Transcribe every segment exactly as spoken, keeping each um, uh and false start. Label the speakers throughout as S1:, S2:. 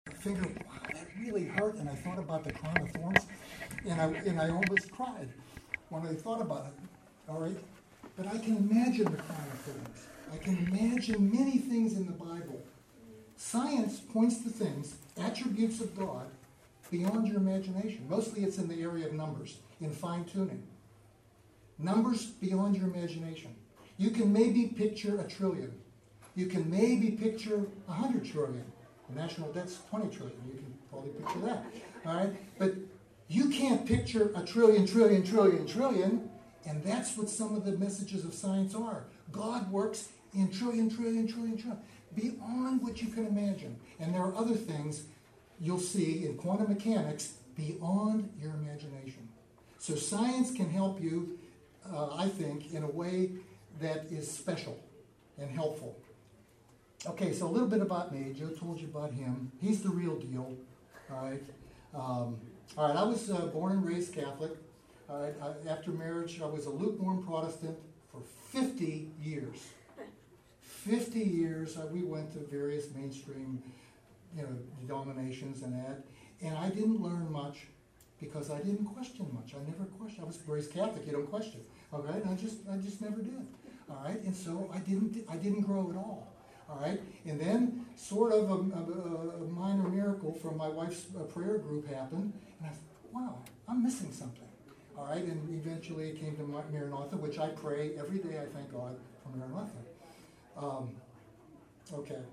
S1: finger, wow, that really hurt, and I thought about the crown of thorns, and I, and I almost cried when I thought about it, all right? But I can imagine the crown of thorns. I can imagine many things in the Bible. Science points to things, attributes of God, beyond your imagination. Mostly it's in the area of numbers, in fine-tuning. Numbers beyond your imagination. You can maybe picture a trillion. You can maybe picture a hundred trillion. The national debt's twenty trillion. You can probably picture that. All right? But you can't picture a trillion, trillion, trillion, trillion. And that's what some of the messages of science are. God works in trillion, trillion, trillion, trillion. Beyond what you can imagine. And there are other things you'll see in quantum mechanics beyond your imagination. So science can help you, uh, I think, in a way that is special and helpful. Okay, so a little bit about me. Joe told you about him. He's the real deal. All right. Um, all right. I was uh, born and raised Catholic. All right. I, after marriage, I was a lukewarm Protestant for fifty years. fifty years. Uh, we went to various mainstream, you know, denominations and that, and I didn't learn much because I didn't question much. I never questioned. I was raised Catholic. You don't question. Okay. And I just, I just never did. All right. And so I didn't, I didn't grow at all. All right, and then sort of a, a, a minor miracle from my wife's uh, prayer group happened, and I thought, wow, I'm missing something. All right, and eventually it came to Maranatha, which I pray every day. I thank God for Maranatha. Um, okay,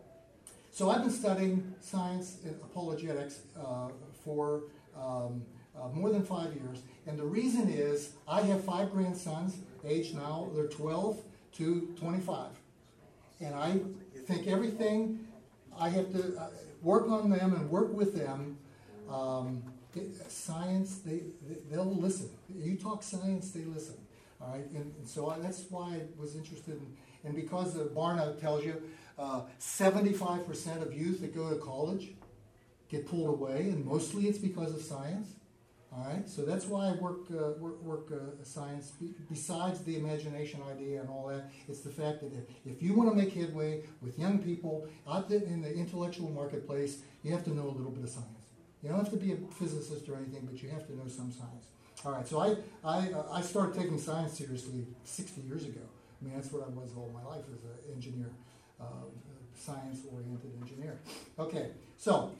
S1: so I've been studying science and apologetics uh, for um, uh, more than five years, and the reason is I have five grandsons, aged now they're twelve to twenty-five. And I think everything I have to uh, work on them and work with them. Um, it, science, they, they they'll listen. You talk science, they listen. All right, and, and so I, that's why I was interested in. And because the Barna tells you, uh, seventy-five percent of youth that go to college get pulled away, and mostly it's because of science. All right, so that's why I work uh, work, work uh, science. Besides the imagination idea and all that, it's the fact that if, if you want to make headway with young people out there in the intellectual marketplace, you have to know a little bit of science. You don't have to be a physicist or anything, but you have to know some science. All right, so I I, uh, I started taking science seriously sixty years ago. I mean, that's what I was all my life, as an engineer, uh, science-oriented engineer. Okay, so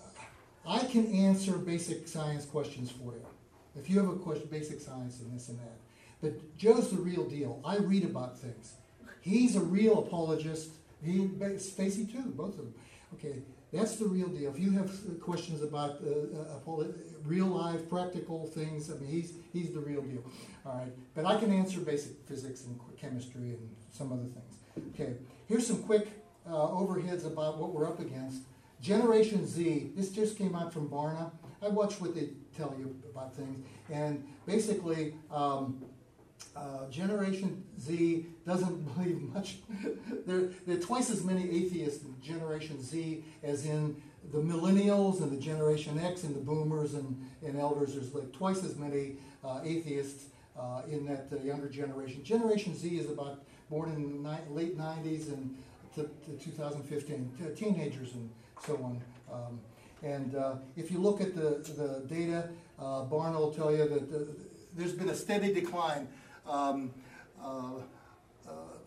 S1: I can answer basic science questions for you. If you have a question, basic science and this and that. But Joe's the real deal. I read about things. He's a real apologist. He, Stacy too, both of them. Okay, that's the real deal. If you have questions about uh, uh, real life, practical things, I mean, he's he's the real deal. All right, but I can answer basic physics and chemistry and some other things. Okay, here's some quick uh, overheads about what we're up against. Generation Z, this just came out from Barna. I watch what they tell you about things. And basically, um, uh, Generation Z doesn't believe much. there, there are twice as many atheists in Generation Z as in the millennials and the Generation X and the boomers and, and elders. There's like twice as many uh, atheists uh, in that uh, younger generation. Generation Z is about born in the ni- late nineties and to, to two thousand fifteen, to teenagers and so on. Um, and uh, if you look at the, the data, uh, Barna will tell you that the, there's been a steady decline. Um, uh, uh,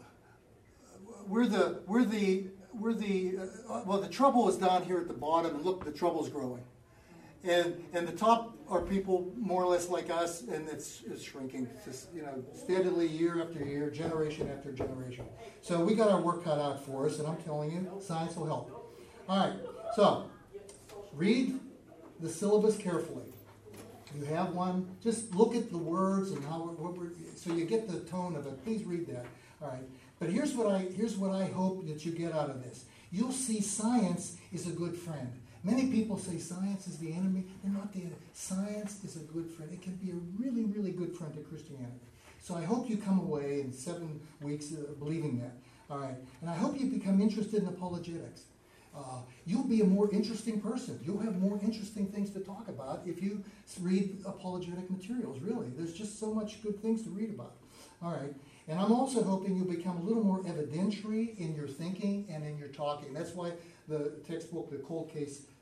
S1: we're the we're the we're the uh, well, the trouble is down here at the bottom, and look, the trouble's growing. And and the top are people more or less like us, and it's, it's shrinking, just, you know, steadily year after year, generation after generation. So we got our work cut out for us, and I'm telling you, science will help. All right, so read the syllabus carefully. You have one. Just look at the words and how what we're, so you get the tone of it. Please read that. All right. But here's what I here's what I hope that you get out of this. You'll see science is a good friend. Many people say science is the enemy. They're not the enemy. Science is a good friend. It can be a really, really good friend to Christianity. So I hope you come away in seven weeks uh, believing that. All right. And I hope you become interested in apologetics. Uh, you'll be a more interesting person. You'll have more interesting things to talk about if you read apologetic materials, really. There's just so much good things to read about. All right. And I'm also hoping you'll become a little more evidentiary in your thinking and in your talking. That's why the textbook, The Cold Case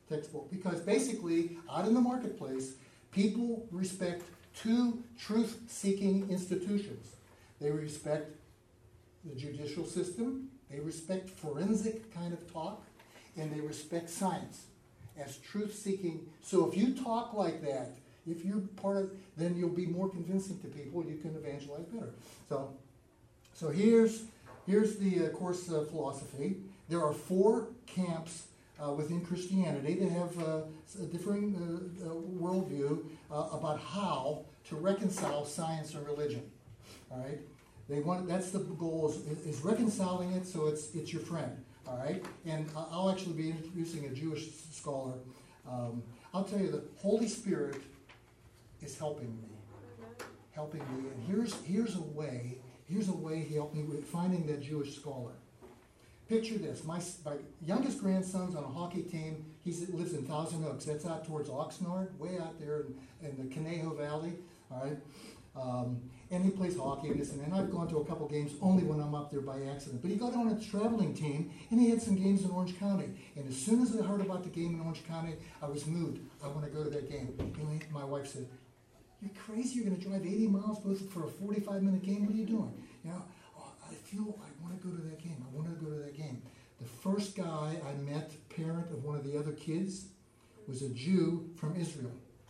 S1: textbook. Because basically, out in the marketplace, people respect two truth-seeking institutions. They respect the judicial system, they respect forensic kind of talk, and they respect science as truth-seeking. So if you talk like that, if you're part of, then you'll be more convincing to people. You can evangelize better. So, so here's here's the uh, course of philosophy. There are four camps uh, within Christianity that have uh, a differing uh, uh, worldview uh, about how to reconcile science and religion. All right, they want that's the goal is, is reconciling it so it's it's your friend. All right, and I'll actually be introducing a Jewish scholar. Um, I'll tell you the Holy Spirit is helping me, helping me. And here's here's a way, here's a way he helped me with finding that Jewish scholar. Picture this: my my youngest grandson's on a hockey team. He lives in Thousand Oaks. That's out towards Oxnard, way out there in, in the Conejo Valley. All right, um, and he plays hockey and this and that. And I've gone to a couple games only when I'm up there by accident. But he got on a traveling team, and he had some games in Orange County. And as soon as I heard about the game in Orange County, I was moved. I want to go to that game. And my wife said, "You're crazy, you're going to drive eighty miles for a forty-five minute game? What are you doing?" You know, oh, I feel I want to go to that game. I want to go to that game. The first guy I met, parent of one of the other kids, was a Jew from Israel.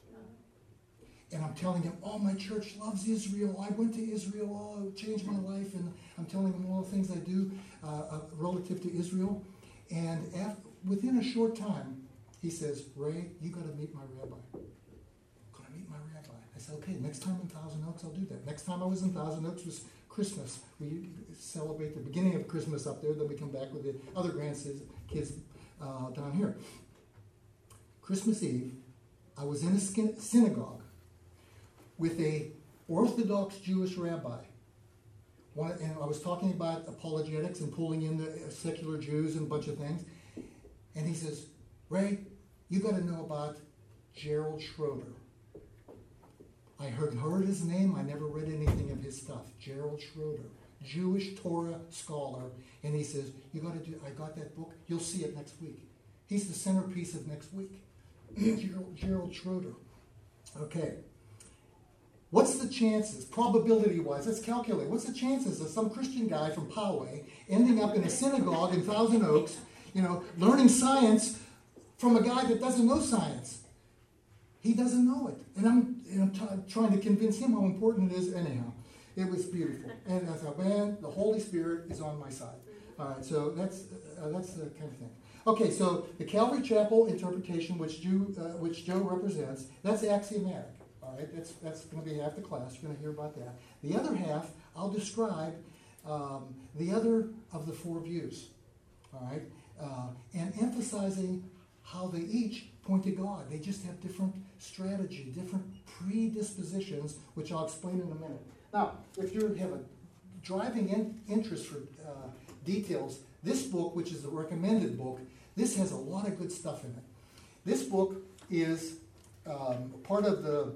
S1: And I'm telling him, oh, my church loves Israel. I went to Israel. Oh, it changed my life. And I'm telling him all the things I do uh, uh, relative to Israel. And after, within a short time, he says, "Ray, you got to meet my rabbi." Going to meet my rabbi. I said, okay, next time in Thousand Oaks, I'll do that. Next time I was in Thousand Oaks was Christmas. We celebrate the beginning of Christmas up there, then we come back with the other grandkids kids, uh, down here. Christmas Eve, I was in a skin, synagogue with a Orthodox Jewish rabbi. One, and I was talking about apologetics and pulling in the secular Jews and a bunch of things. And he says, "Ray, you got to know about Gerald Schroeder." I heard, heard his name. I never read anything of his stuff. Gerald Schroeder, Jewish Torah scholar. And he says, "You got to do, I got that book. You'll see it next week." He's the centerpiece of next week. Gerald, Gerald Schroeder. Okay. What's the chances, probability-wise, let's calculate, what's the chances of some Christian guy from Poway ending up in a synagogue in Thousand Oaks, you know, learning science from a guy that doesn't know science? He doesn't know it. And I'm, you know, t- trying to convince him how important it is. Anyhow, it was beautiful. And I thought, man, the Holy Spirit is on my side. All right, so that's uh, that's the kind of thing. Okay, so the Calvary Chapel interpretation, which, Jew, uh, which Joe represents, that's axiomatic. All right, that's, that's going to be half the class. You're going to hear about that. The other half, I'll describe um, the other of the four views. All right, uh, and emphasizing how they each point to God. They just have different strategy, different predispositions, which I'll explain in a minute. Now, if you have a driving in, interest for uh, details, this book, which is a recommended book, this has a lot of good stuff in it. This book is um, part of the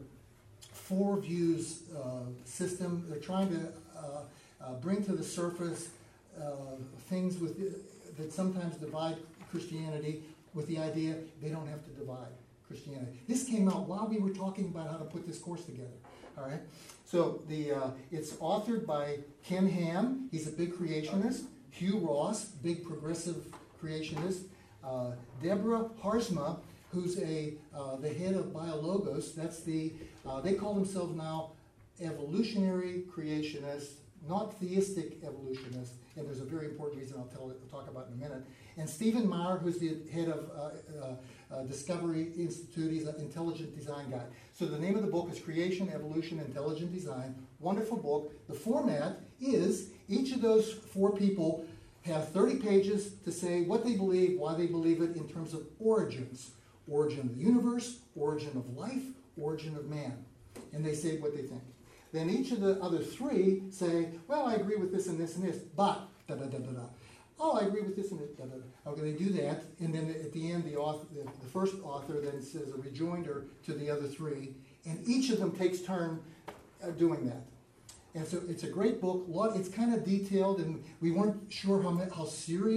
S1: Four Views uh, system. They're trying to uh, uh, bring to the surface uh, things with the, that sometimes divide Christianity, with the idea they don't have to divide Christianity. This came out while we were talking about how to put this course together. All right, so the uh, it's authored by Ken Ham. He's a big creationist. Hugh Ross, big progressive creationist. Uh, Deborah Harzma, who's a uh, the head of BioLogos. That's the uh, they call themselves now evolutionary creationists, not theistic evolutionists. And there's a very important reason I'll tell I'll talk about in a minute. And Stephen Meyer, who's the head of uh, uh, uh, Discovery Institute. He's an intelligent design guy. So the name of the book is Creation, Evolution, Intelligent Design. Wonderful book. The format is each of those four people have thirty pages to say what they believe, why they believe it in terms of origins. Origin of the universe, origin of life, origin of man. And they say what they think. Then each of the other three say, well, I agree with this and this and this, but da da da da da. Oh, I agree with this and this. Da, da, da. Okay, they do that, and then at the end, the, author, the, the first author then says a rejoinder to the other three, and each of them takes turn uh, doing that. And so it's a great book. Lot, it's kind of detailed, and we weren't sure how how serious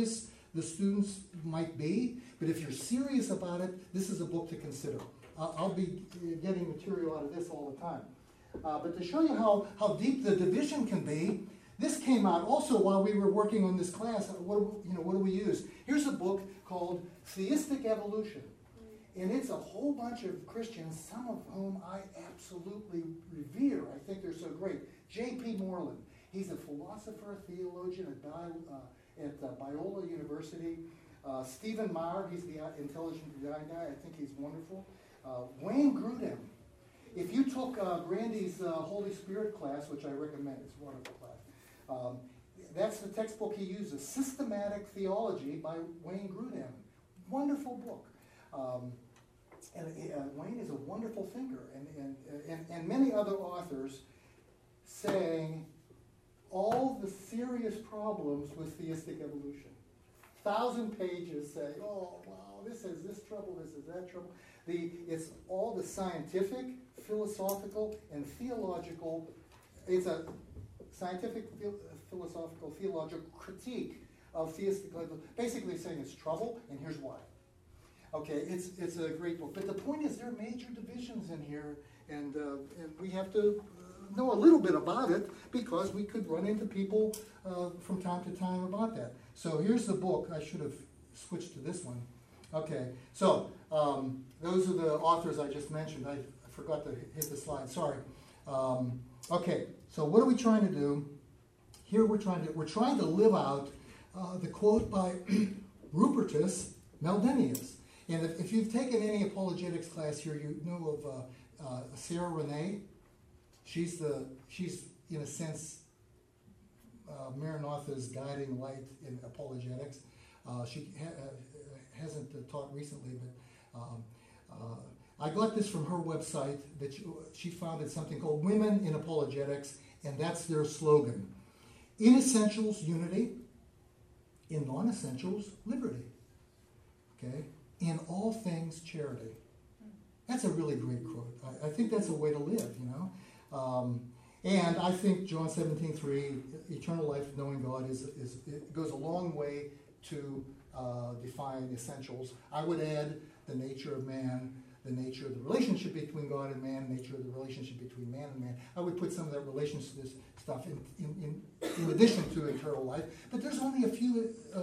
S1: the students might be, but if you're serious about it, this is a book to consider. Uh, I'll be getting material out of this all the time. Uh, but to show you how, how deep the division can be, this came out also while we were working on this class. What do we, you know, what do we use? Here's a book called Theistic Evolution. And it's a whole bunch of Christians, some of whom I absolutely revere. I think they're so great. J P Moreland. He's a philosopher, theologian at, Bi- uh, at uh, Biola University. Uh, Stephen Meyer, he's the intelligent design guy. I think he's wonderful. Uh, Wayne Grudem. If you took uh, Brandy's uh, Holy Spirit class, which I recommend, it's a wonderful class, um, that's the textbook he uses, Systematic Theology by Wayne Grudem. Wonderful book. Um, and uh, Wayne is a wonderful thinker, and, and, and, and many other authors saying all the serious problems with theistic evolution. Thousand pages say, oh, wow, this is this trouble, this is that trouble. The, it's all the scientific, philosophical, and theological, it's a scientific, philosophical, theological critique of theistic evolution, basically saying it's trouble, and here's why. Okay, it's it's a great book. But the point is there are major divisions in here, and, uh, and we have to know a little bit about it because we could run into people uh, from time to time about that. So here's the book. I should have switched to this one. Okay, so um, those are the authors I just mentioned. I, I forgot to hit the slide. Sorry. Um, okay, so what are we trying to do? Here we're trying to we're trying to live out uh, the quote by Rupertus Meldenius. And if, if you've taken any apologetics class here, you know of uh, uh, Sarah Renee. She's the she's in a sense uh, Maranatha's guiding light in apologetics. Uh, she ha- uh, hasn't uh, taught recently, but um, uh, I got this from her website. That she, she founded something called Women in Apologetics, and that's their slogan: in essentials, unity; in non-essentials, liberty. Okay. In all things, charity. That's a really great quote. I, I think that's a way to live, you know. Um, and I think John seventeen three, eternal life, knowing God, is, is it goes a long way to uh, define essentials. I would add the nature of man, the nature of the relationship between God and man, nature of the relationship between man and man. I would put some of that relationship stuff in, in, in, in addition to eternal life. But there's only a few uh,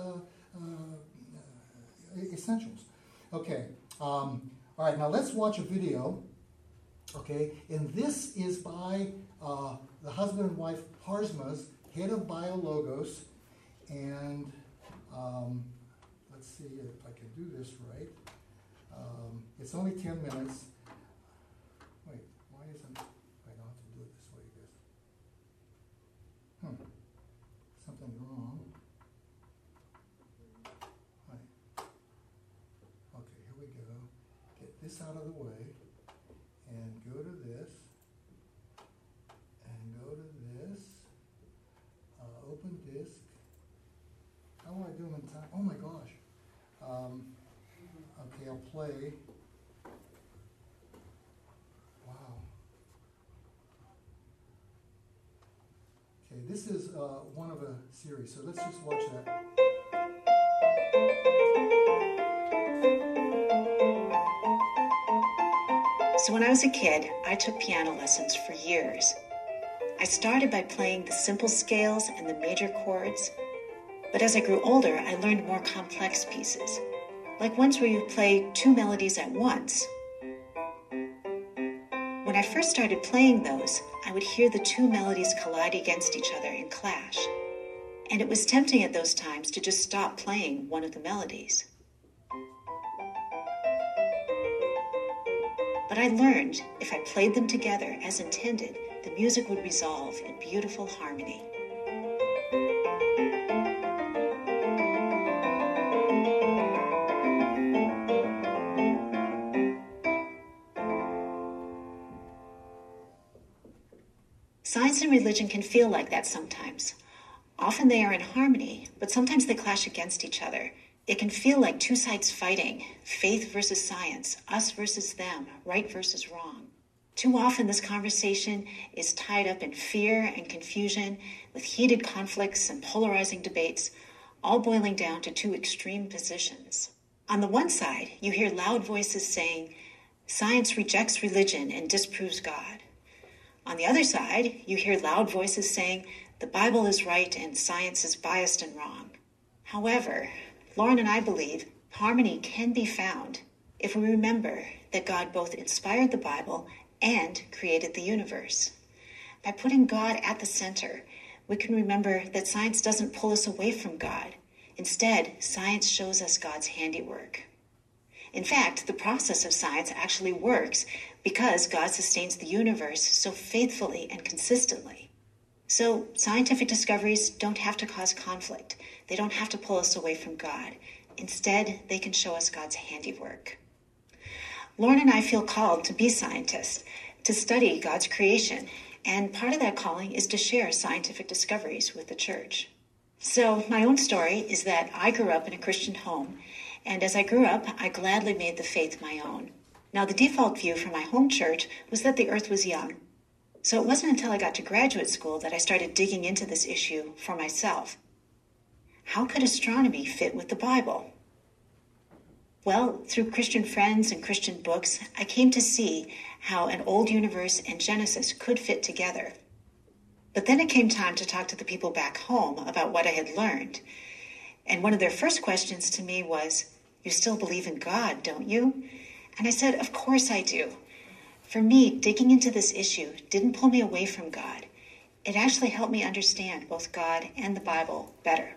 S1: uh, essentials. Okay, um, all right, now let's watch a video, okay, and this is by uh, the husband and wife Harzmas, head of BioLogos, and um, let's see if I can do this right. Um, it's only ten minutes. Wait, why isn't, I don't have to do it this way, I guess. Hmm, something wrong. This out of the way, and go to this, and go to this, uh, open disk. How do I do them in time? Oh my gosh. Um, okay, I'll play. Wow. Okay, this is uh, one of a series, so let's just watch that.
S2: So when I was a kid, I took piano lessons for years. I started by playing the simple scales and the major chords, but as I grew older, I learned more complex pieces, like ones where you play two melodies at once. When I first started playing those, I would hear the two melodies collide against each other and clash, and it was tempting at those times to just stop playing one of the melodies. But I learned if I played them together as intended, the music would resolve in beautiful harmony. Science and religion can feel like that sometimes. Often they are in harmony, but sometimes they clash against each other. It can feel like two sides fighting, faith versus science, us versus them, right versus wrong. Too often this conversation is tied up in fear and confusion with heated conflicts and polarizing debates, all boiling down to two extreme positions. On the one side, you hear loud voices saying, science rejects religion and disproves God. On the other side, you hear loud voices saying, the Bible is right and science is biased and wrong. However, Lauren and I believe harmony can be found if we remember that God both inspired the Bible and created the universe. By putting God at the center, we can remember that science doesn't pull us away from God. Instead, science shows us God's handiwork. In fact, the process of science actually works because God sustains the universe so faithfully and consistently. So scientific discoveries don't have to cause conflict. They don't have to pull us away from God. Instead, they can show us God's handiwork. Lauren and I feel called to be scientists, to study God's creation, and part of that calling is to share scientific discoveries with the church. So my own story is that I grew up in a Christian home, and as I grew up, I gladly made the faith my own. Now, the default view from my home church was that the earth was young. So it wasn't until I got to graduate school that I started digging into this issue for myself. How could astronomy fit with the Bible? Well, through Christian friends and Christian books, I came to see how an old universe and Genesis could fit together. But then it came time to talk to the people back home about what I had learned. And one of their first questions to me was, you still believe in God, don't you? And I said, of course I do. For me, digging into this issue didn't pull me away from God. It actually helped me understand both God and the Bible better.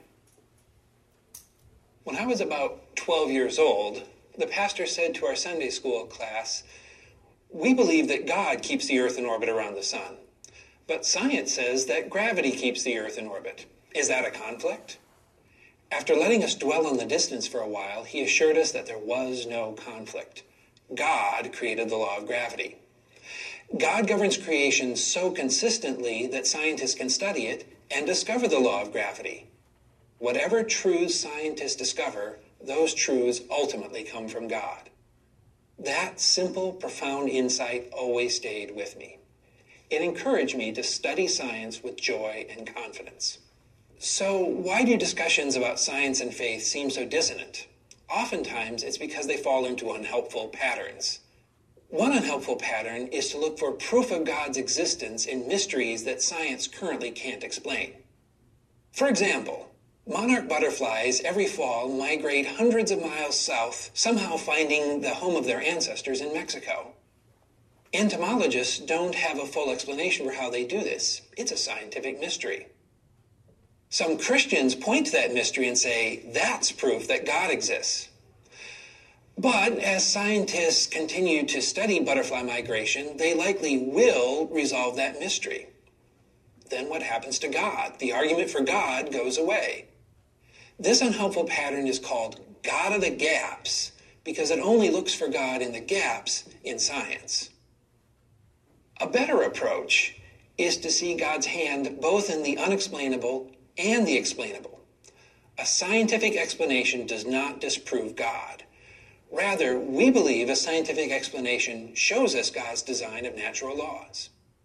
S3: When I was about twelve years old, the pastor said to our Sunday school class, we believe that God keeps the earth in orbit around the sun, but science says that gravity keeps the earth in orbit. Is that a conflict? After letting us dwell on the distance for a while, he assured us that there was no conflict. God created the law of gravity. God governs creation so consistently that scientists can study it and discover the law of gravity. Whatever truths scientists discover, those truths ultimately come from God. That simple, profound insight always stayed with me. It encouraged me to study science with joy and confidence. So why do discussions about science and faith seem so dissonant? Oftentimes, it's because they fall into unhelpful patterns. One unhelpful pattern is to look for proof of God's existence in mysteries that science currently can't explain. For example, monarch butterflies every fall migrate hundreds of miles south, somehow finding the home of their ancestors in Mexico. Entomologists don't have a full explanation for how they do this. It's a scientific mystery. Some Christians point to that mystery and say, that's proof that God exists. But as scientists continue to study butterfly migration, they likely will resolve that mystery. Then what happens to God? The argument for God goes away. This unhelpful pattern is called God of the gaps because it only looks for God in the gaps in science. A better approach is to see God's hand both in the unexplainable and the explainable. A scientific explanation does not disprove God. Rather, we believe a scientific explanation shows us God's design of natural laws.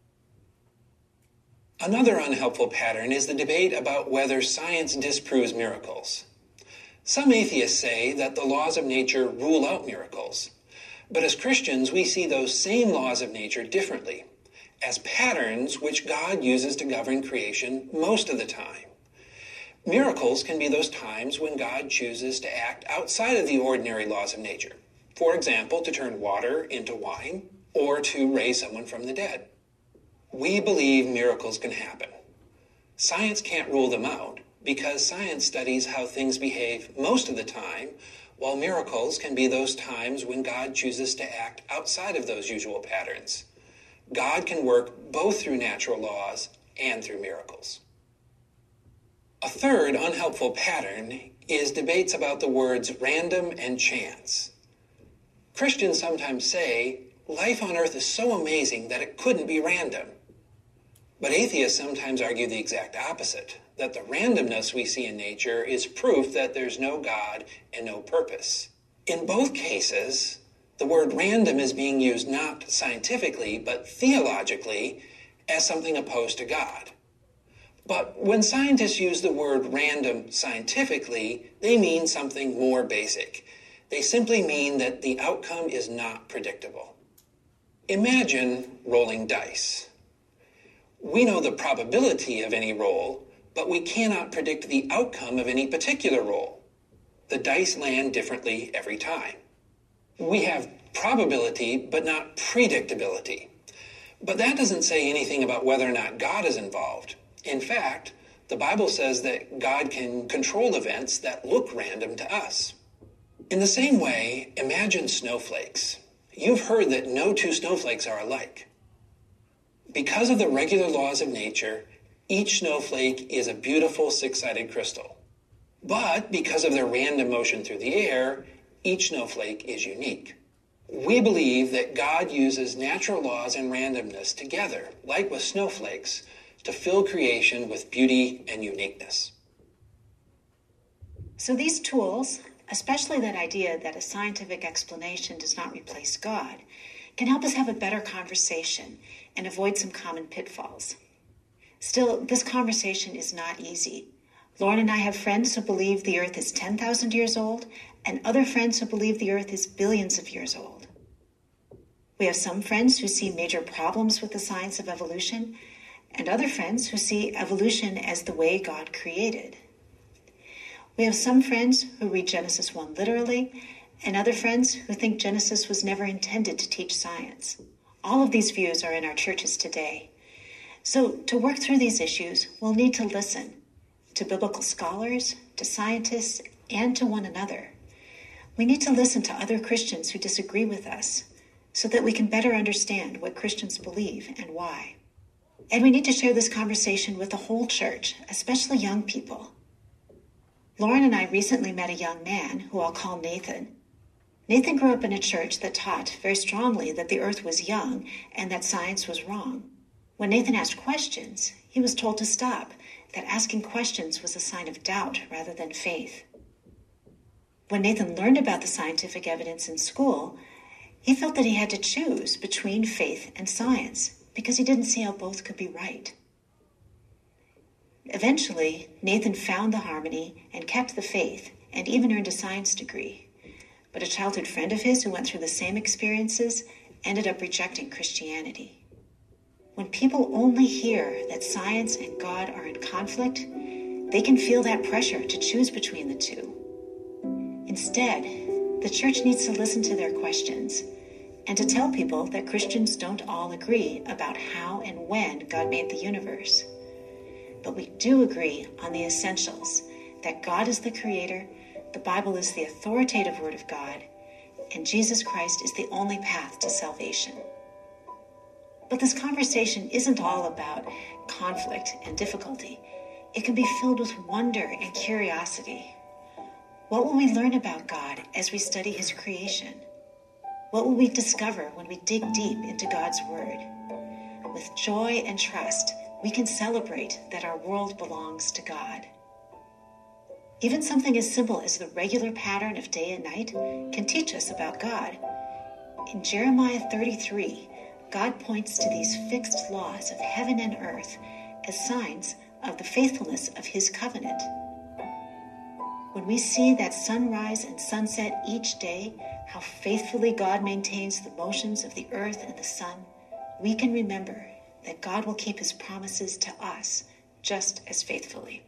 S3: Another unhelpful pattern is the debate about whether science disproves miracles. Some atheists say that the laws of nature rule out miracles, but as Christians, we see those same laws of nature differently, as patterns which God uses to govern creation most of the time. Miracles can be those times when God chooses to act outside of the ordinary laws of nature. For example, to turn water into wine or to raise someone from the dead. We believe miracles can happen. Science can't rule them out because science studies how things behave most of the time, while miracles can be those times when God chooses to act outside of those usual patterns. God can work both through natural laws and through miracles. A third unhelpful pattern is debates about the words random and chance. Christians sometimes say, life on earth is so amazing that it couldn't be random. But atheists sometimes argue the exact opposite, that the randomness we see in nature is proof that there's no God and no purpose. In both cases, the word random is being used not scientifically, but theologically as something opposed to God. But when scientists use the word random scientifically, they mean something more basic. They simply mean that the outcome is not predictable. Imagine rolling dice. We know the probability of any roll, but we cannot predict the outcome of any particular roll. The dice land differently every time. We have probability, but not predictability. But that doesn't say anything about whether or not God is involved. In fact, the Bible says that God can control events that look random to us. In the same way, imagine snowflakes. You've heard that no two snowflakes are alike. Because of the regular laws of nature, each snowflake is a beautiful six-sided crystal. But because of their random motion through the air, each snowflake is unique. We believe that God uses natural laws and randomness together, like with snowflakes, to fill creation with beauty and uniqueness.
S2: So these tools, especially that idea that a scientific explanation does not replace God, can help us have a better conversation and avoid some common pitfalls. Still, this conversation is not easy. Lauren and I have friends who believe the earth is ten thousand years old, and other friends who believe the earth is billions of years old. We have some friends who see major problems with the science of evolution, and other friends who see evolution as the way God created. We have some friends who read Genesis one literally, and other friends who think Genesis was never intended to teach science. All of these views are in our churches today. So to work through these issues, we'll need to listen to biblical scholars, to scientists, and to one another. We need to listen to other Christians who disagree with us so that we can better understand what Christians believe and why. And we need to share this conversation with the whole church, especially young people. Lauren and I recently met a young man who I'll call Nathan. Nathan grew up in a church that taught very strongly that the earth was young and that science was wrong. When Nathan asked questions, he was told to stop, that asking questions was a sign of doubt rather than faith. When Nathan learned about the scientific evidence in school, he felt that he had to choose between faith and science because he didn't see how both could be right. Eventually, Nathan found the harmony and kept the faith and even earned a science degree. But a childhood friend of his who went through the same experiences ended up rejecting Christianity. When people only hear that science and God are in conflict, they can feel that pressure to choose between the two. Instead, the church needs to listen to their questions and to tell people that Christians don't all agree about how and when God made the universe. But we do agree on the essentials, that God is the creator, the Bible is the authoritative word of God, and Jesus Christ is the only path to salvation. But this conversation isn't all about conflict and difficulty. It can be filled with wonder and curiosity. What will we learn about God as we study his creation? What will we discover when we dig deep into God's word? With joy and trust, we can celebrate that our world belongs to God. Even something as simple as the regular pattern of day and night can teach us about God. In Jeremiah thirty-three, God points to these fixed laws of heaven and earth as signs of the faithfulness of his covenant. When we see that sunrise and sunset each day, how faithfully God maintains the motions of the earth and the sun, we can remember that God will keep his promises to us just as faithfully.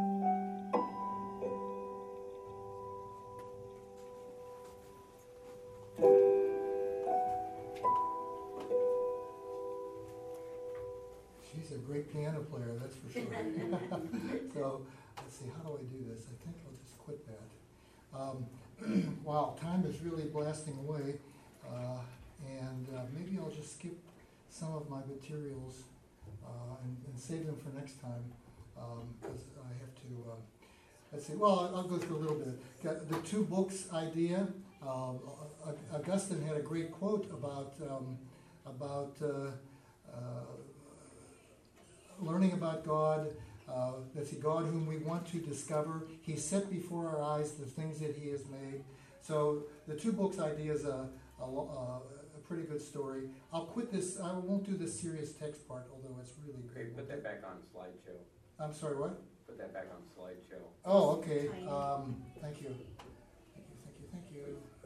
S1: She's a great piano player, that's for sure. So, let's see, how do I do this? I think I'll just quit that. Um, wow, time is really blasting away, uh, and uh, maybe I'll just skip some of my materials uh, and, and save them for next time, because um, I have to, uh, let's see, well, I'll go through a little bit. Got the two books idea. Uh, Augustine had a great quote about, um, about uh, uh, learning about God. Uh, that's the God whom we want to discover. He set before our eyes the things that he has made. So the two books idea is a, a, a pretty good story. I'll quit this. I won't do the serious text part, although it's really great.
S4: Okay, put that back on slideshow.
S1: I'm sorry, what?
S4: Put that back on slideshow.
S1: Oh, okay. Um, thank you. Thank you, thank you, thank you.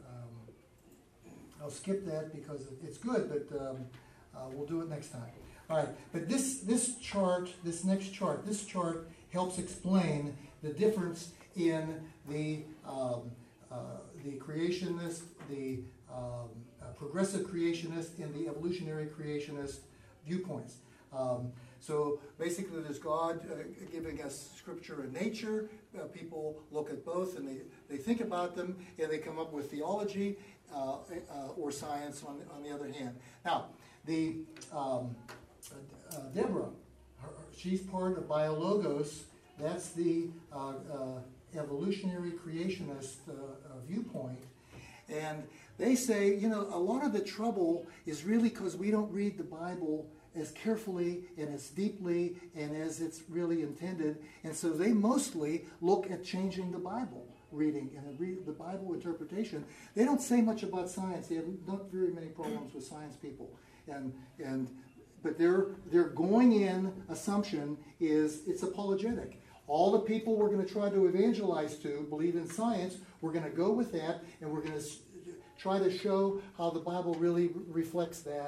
S1: Um, I'll skip that because it- it's good, but um, uh, we'll do it next time. All right, but this, this chart, this next chart, this chart helps explain the difference in the, um, uh, the creationist, the um, uh, progressive creationist, and the evolutionary creationist viewpoints. Um, so basically there's God uh, giving us scripture and nature. Uh, people look at both and they, they think about them and they come up with theology uh, uh, or science on, on the other hand. Now, the um, uh, uh, Deborah, her, she's part of Biologos. That's the uh, uh, evolutionary creationist uh, uh, viewpoint. And they say, you know, a lot of the trouble is really because we don't read the Bible as carefully and as deeply and as it's really intended. And so they mostly look at changing the Bible reading and the, the Bible interpretation. They don't say much about science. They have not very many problems with science people. And and but their their going in assumption is it's apologetic. All the people we're going to try to evangelize to believe in science. We're going to go with that, and we're going to try to show how the Bible really reflects that.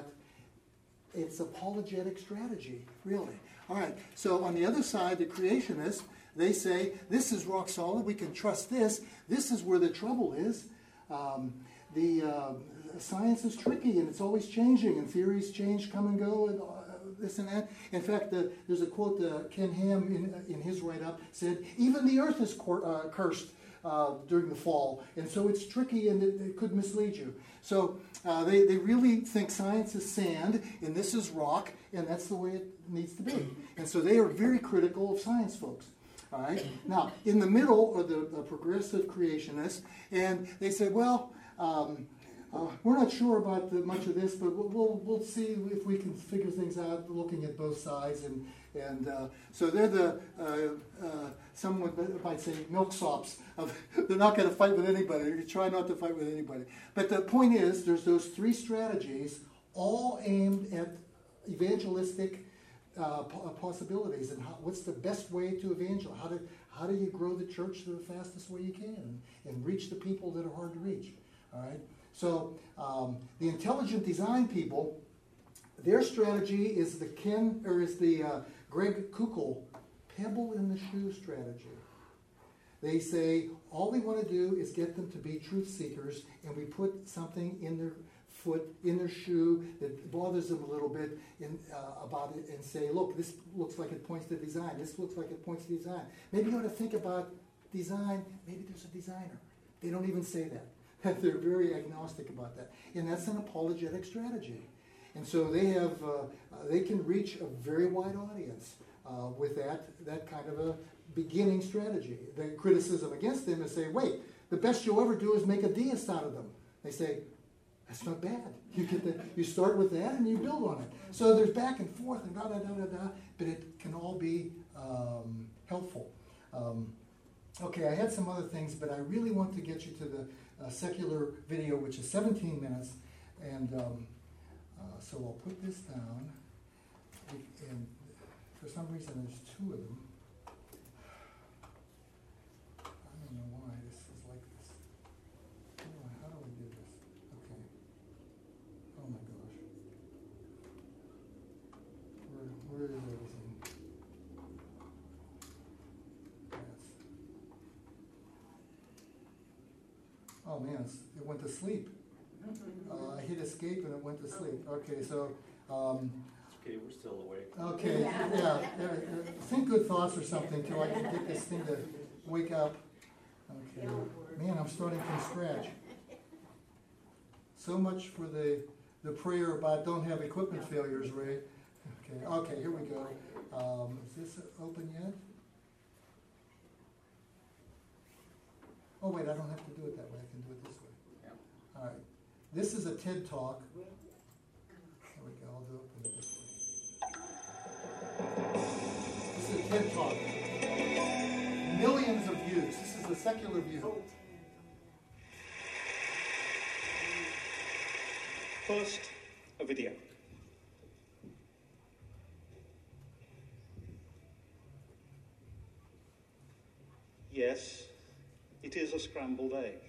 S1: It's apologetic strategy, really. All right, so on the other side, the creationists, they say, this is rock solid, we can trust this. This is where the trouble is. Um, the uh, science is tricky, and it's always changing, and theories change, come and go, and uh, this and that. In fact, uh, there's a quote uh, Ken Ham, in, in his write-up, said, even the earth is cor- uh, cursed uh, during the fall, and so it's tricky, and it, it could mislead you. So uh, they, they really think science is sand, and this is rock, and that's the way it needs to be. And so they are very critical of science folks. All right. Now, in the middle are the, the progressive creationists, and they say, well, um, uh, we're not sure about the, much of this, but we'll, we'll we'll see if we can figure things out, looking at both sides. And and uh, so they're the uh, uh, someone might say milksops of they're not going to fight with anybody. You try not to fight with anybody. But the point is, there's those three strategies, all aimed at evangelistic Uh, possibilities and how, what's the best way to evangelize? How do how do you grow the church the fastest way you can and, and reach the people that are hard to reach? All right. So um, the intelligent design people, their strategy is the Ken or is the uh, Greg Koukl pebble in the shoe strategy. They say all we want to do is get them to be truth seekers, and we put something in their foot, in their shoe that bothers them a little bit in, uh, about it, and say, look, this looks like it points to design. This looks like it points to design. Maybe you ought to think about design. Maybe there's a designer. They don't even say that. They're very agnostic about that. And that's an apologetic strategy. And so they have, uh, uh, they can reach a very wide audience uh, with that, that kind of a beginning strategy. The criticism against them is say, wait, the best you'll ever do is make a deist out of them. They say, that's not bad. You get the, you start with that and you build on it. So there's back and forth and da da da da da, but it can all be um, helpful. Um, okay, I had some other things, but I really want to get you to the uh, secular video, which is seventeen minutes, and um, uh, so I'll put this down. And for some reason, there's two of them. I don't know why this is like this. How do I, how do I do this? Okay. Oh my gosh. Where, where is everything? Yes. Oh man, it's, it went to sleep. Uh, I hit escape and it went to sleep. Okay, so. Um,
S4: Okay, we're still awake.
S1: okay, yeah, yeah, yeah. Think good thoughts or something till I can get this thing to wake up. Okay. Man, I'm starting from scratch. So much for the the prayer about don't have equipment failures, Ray. Okay, okay, here we go. Um, is this open yet? Oh wait, I don't have to do it that way. I can do it this way.
S4: Yeah.
S1: All right. This is a TED Talk. There we go. I'll do open it this way. This is a TED Talk. Millions of views. This is a secular view.
S5: First, a video. yes, it is a scrambled egg.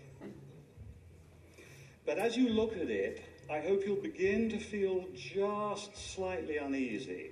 S5: But as you look at it, I hope you'll begin to feel just slightly uneasy.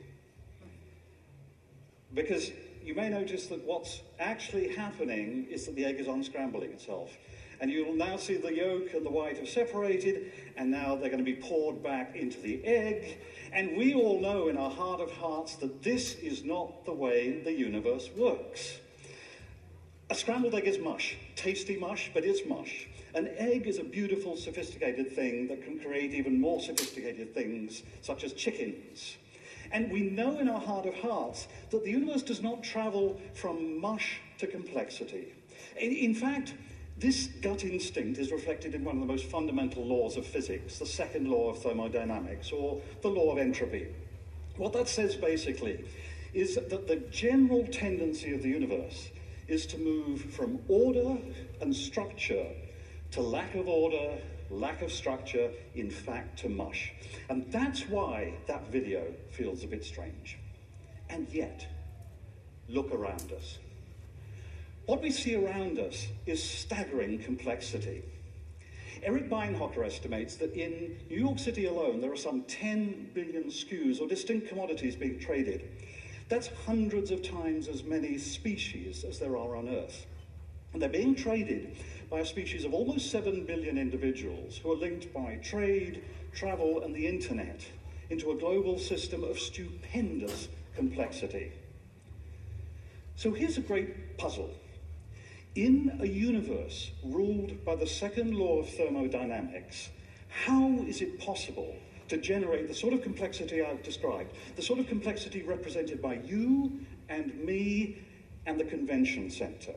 S5: Because you may notice that what's actually happening is that the egg is unscrambling itself. And you'll now see the yolk and the white have separated, and now they're going to be poured back into the egg. And we all know in our heart of hearts that this is not the way the universe works. A scrambled egg is mush, tasty mush, but it's mush. An egg is a beautiful, sophisticated thing that can create even more sophisticated things, such as chickens. And we know in our heart of hearts that the universe does not travel from mush to complexity. In, in fact, this gut instinct is reflected in one of the most fundamental laws of physics, the second law of thermodynamics, or the law of entropy. What that says basically is that the general tendency of the universe is to move from order and structure to lack of order, lack of structure, in fact to mush. And that's why that video feels a bit strange. And yet, look around us. What we see around us is staggering complexity. Eric Beinhocker estimates that in New York City alone, there are some ten billion S K Us, or distinct commodities, being traded. That's hundreds of times as many species as there are on Earth. And they're being traded by a species of almost seven billion individuals who are linked by trade, travel, and the internet into a global system of stupendous complexity. So here's a great puzzle. In a universe ruled by the second law of thermodynamics, how is it possible to generate the sort of complexity I've described, the sort of complexity represented by you and me and the convention center?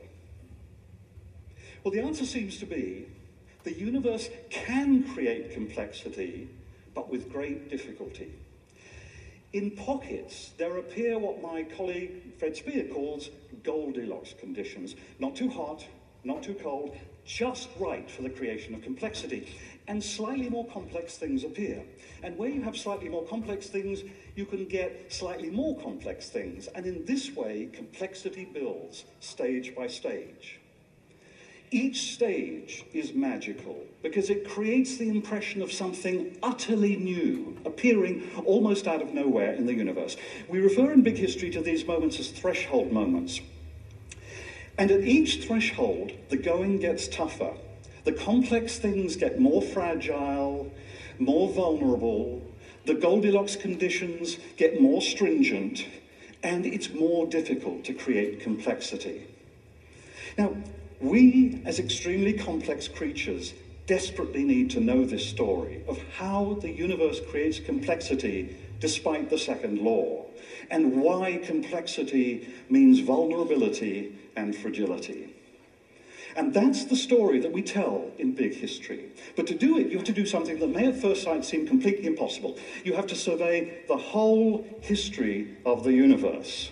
S5: Well, the answer seems to be the universe can create complexity, but with great difficulty. In pockets, there appear what my colleague Fred Spear calls Goldilocks conditions. Not too hot, not too cold, just right for the creation of complexity. And slightly more complex things appear. And where you have slightly more complex things, you can get slightly more complex things. And in this way, complexity builds stage by stage. Each stage is magical because it creates the impression of something utterly new, appearing almost out of nowhere in the universe. We refer in big history to these moments as threshold moments. And at each threshold, the going gets tougher. The complex things get more fragile, more vulnerable. The Goldilocks conditions get more stringent, and it's more difficult to create complexity. Now, we, as extremely complex creatures, desperately need to know this story of how the universe creates complexity despite the second law, and why complexity means vulnerability and fragility. And that's the story that we tell in big history. But to do it, you have to do something that may at first sight seem completely impossible. You have to survey the whole history of the universe.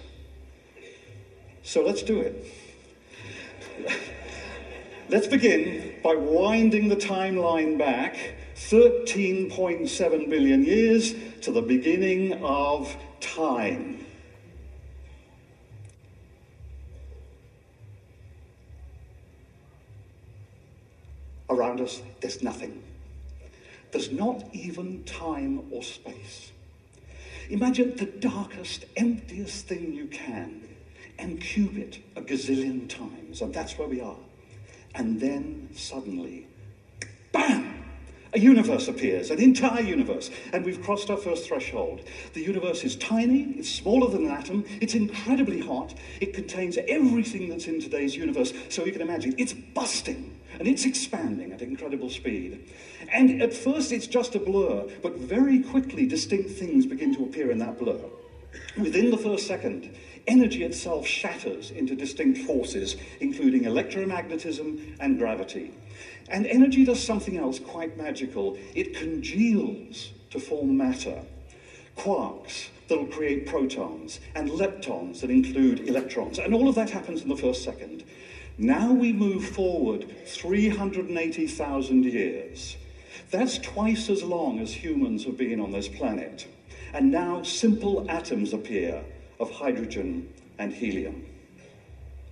S5: So let's do it. Let's begin by winding the timeline back thirteen point seven billion years to the beginning of time. Around us, there's nothing. There's not even time or space. Imagine the darkest, emptiest thing you can and cube it a gazillion times, and that's where we are. And then suddenly, bam! A universe appears, an entire universe, and we've crossed our first threshold. The universe is tiny, it's smaller than an atom, it's incredibly hot, it contains everything that's in today's universe, so you can imagine it's busting, and it's expanding at incredible speed. And at first it's just a blur, but very quickly distinct things begin to appear in that blur. Within the first second, energy itself shatters into distinct forces, including electromagnetism and gravity. And energy does something else quite magical. It congeals to form matter. Quarks that'll create protons, and leptons that include electrons. And all of that happens in the first second. Now we move forward three hundred eighty thousand years. That's twice as long as humans have been on this planet. And now simple atoms appear of hydrogen and helium.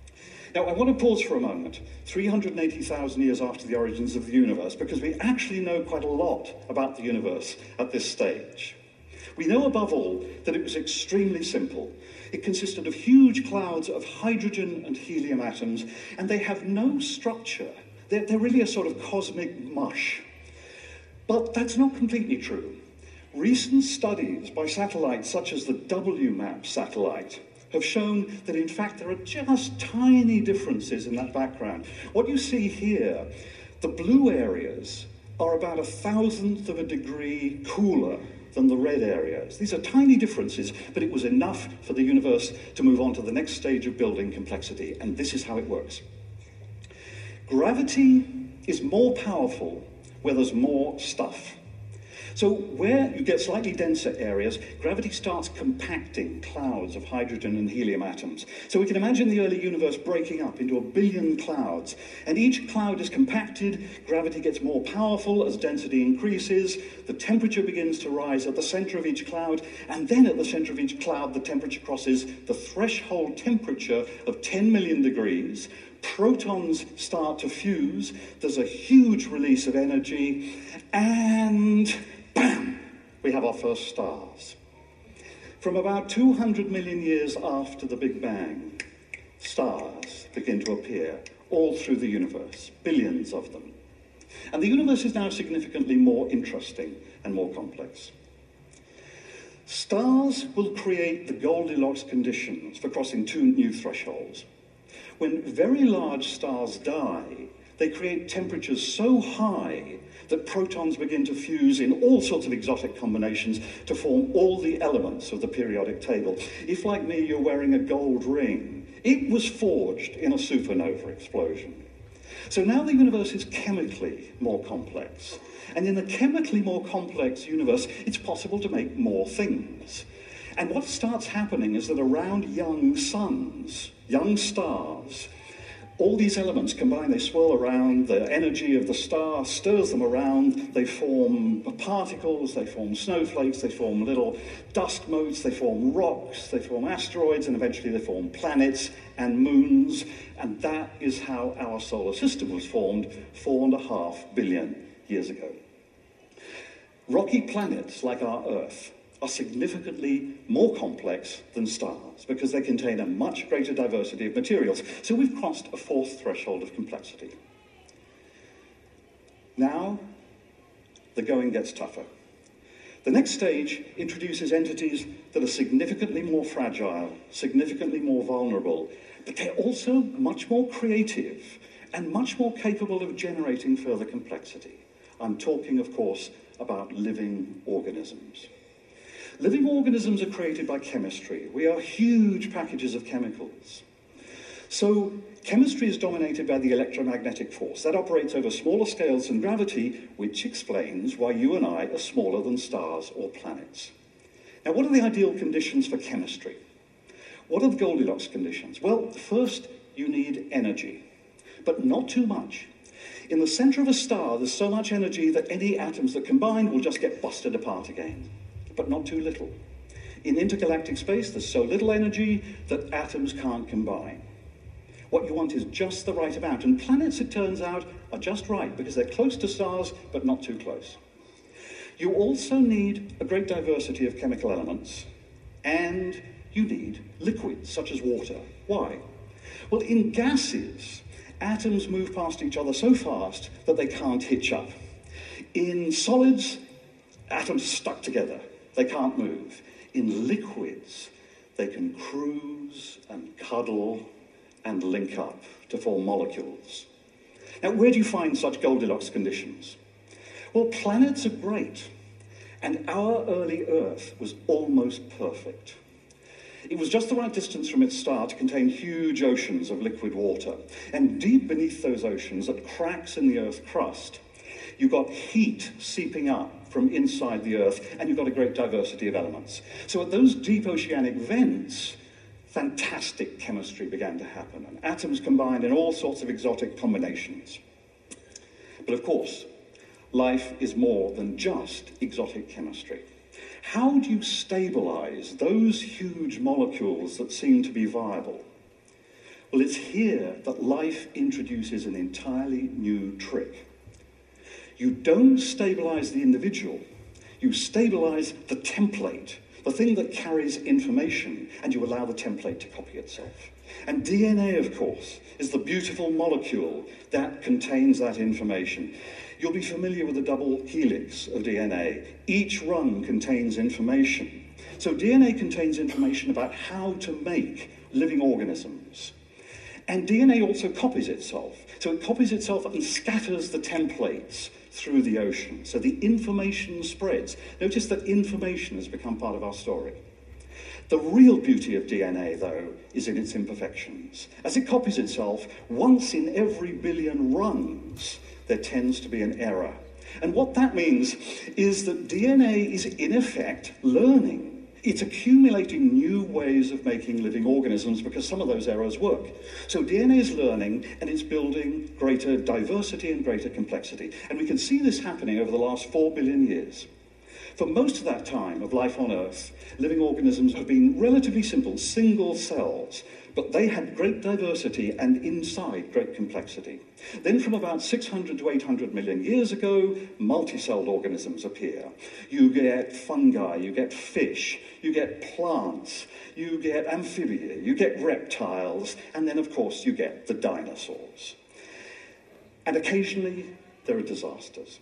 S5: Now, I want to pause for a moment, three hundred eighty thousand years after the origins of the universe, because we actually know quite a lot about the universe at this stage. We know, above all, that it was extremely simple. It consisted of huge clouds of hydrogen and helium atoms, and they have no structure. They're, they're really a sort of cosmic mush. But that's not completely true. Recent studies by satellites such as the W MAP satellite have shown that, in fact, there are just tiny differences in that background. What you see here, the blue areas are about a thousandth of a degree cooler than the red areas. These are tiny differences, but it was enough for the universe to move on to the next stage of building complexity, and this is how it works. Gravity is more powerful where there's more stuff. So where you get slightly denser areas, gravity starts compacting clouds of hydrogen and helium atoms. So we can imagine the early universe breaking up into a billion clouds, and each cloud is compacted, gravity gets more powerful as density increases, the temperature begins to rise at the center of each cloud, and then at the center of each cloud the temperature crosses the threshold temperature of ten million degrees, protons start to fuse, there's a huge release of energy, and bam, we have our first stars. From about two hundred million years after the Big Bang, stars begin to appear all through the universe, billions of them. And the universe is now significantly more interesting and more complex. Stars will create the Goldilocks conditions for crossing two new thresholds. When very large stars die, they create temperatures so high that protons begin to fuse in all sorts of exotic combinations to form all the elements of the periodic table. If, like me, you're wearing a gold ring, it was forged in a supernova explosion. So now the universe is chemically more complex. And in a chemically more complex universe, it's possible to make more things. And what starts happening is that around young suns, young stars, all these elements combine, they swirl around, the energy of the star stirs them around, they form particles, they form snowflakes, they form little dust motes, they form rocks, they form asteroids, and eventually they form planets and moons, and that is how our solar system was formed four and a half billion years ago. Rocky planets like our Earth are significantly more complex than stars because they contain a much greater diversity of materials. So we've crossed a fourth threshold of complexity. Now, the going gets tougher. The next stage introduces entities that are significantly more fragile, significantly more vulnerable, but they're also much more creative and much more capable of generating further complexity. I'm talking, of course, about living organisms. Living organisms are created by chemistry. We are huge packages of chemicals. So chemistry is dominated by the electromagnetic force. That operates over smaller scales than gravity, which explains why you and I are smaller than stars or planets. Now, what are the ideal conditions for chemistry? What are the Goldilocks conditions? Well, first, you need energy, but not too much. In the center of a star, there's so much energy that any atoms that combine will just get busted apart again. But not too little. In intergalactic space, there's so little energy that atoms can't combine. What you want is just the right amount, and planets, it turns out, are just right because they're close to stars, but not too close. You also need a great diversity of chemical elements, and you need liquids, such as water. Why? Well, in gases, atoms move past each other so fast that they can't hitch up. In solids, atoms are stuck together. They can't move. In liquids, they can cruise and cuddle and link up to form molecules. Now, where do you find such Goldilocks conditions? Well, planets are great, and our early Earth was almost perfect. It was just the right distance from its star to contain huge oceans of liquid water, and deep beneath those oceans, at cracks in the Earth's crust, you got heat seeping up from inside the Earth, and you've got a great diversity of elements. So at those deep oceanic vents, fantastic chemistry began to happen, and atoms combined in all sorts of exotic combinations. But of course, life is more than just exotic chemistry. How do you stabilize those huge molecules that seem to be viable? Well, it's here that life introduces an entirely new trick. You don't stabilize the individual, you stabilize the template, the thing that carries information, and you allow the template to copy itself. And D N A, of course, is the beautiful molecule that contains that information. You'll be familiar with the double helix of D N A. Each rung contains information. So D N A contains information about how to make living organisms. And D N A also copies itself. So it copies itself and scatters the templates through the ocean. So the information spreads. Notice that information has become part of our story. The real beauty of D N A, though, is in its imperfections. As it copies itself, once in every billion runs, there tends to be an error. And what that means is that D N A is, in effect, learning. It's accumulating new ways of making living organisms because some of those errors work. So D N A is learning, and it's building greater diversity and greater complexity. And we can see this happening over the last four billion years. For most of that time of life on Earth, living organisms have been relatively simple, single cells, but they had great diversity and inside great complexity. Then from about six hundred to eight hundred million years ago, multi-celled organisms appear. You get fungi, you get fish, you get plants, you get amphibia, you get reptiles, and then of course you get the dinosaurs. And occasionally there are disasters.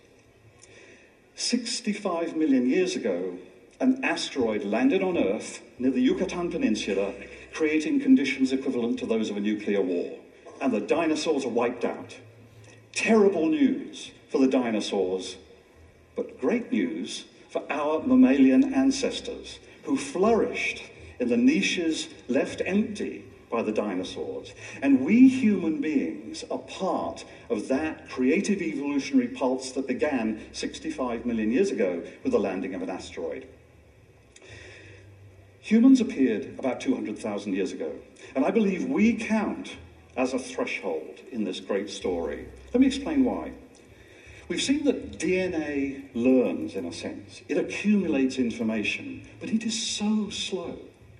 S5: sixty-five million years ago, an asteroid landed on Earth near the Yucatan Peninsula, creating conditions equivalent to those of a nuclear war. And the dinosaurs are wiped out. Terrible news for the dinosaurs, but great news for our mammalian ancestors who flourished in the niches left empty by the dinosaurs. And we human beings are part of that creative evolutionary pulse that began sixty-five million years ago with the landing of an asteroid. Humans appeared about two hundred thousand years ago, and I believe we count as a threshold in this great story. Let me explain why. We've seen that D N A learns, in a sense. It accumulates information, but it is so slow.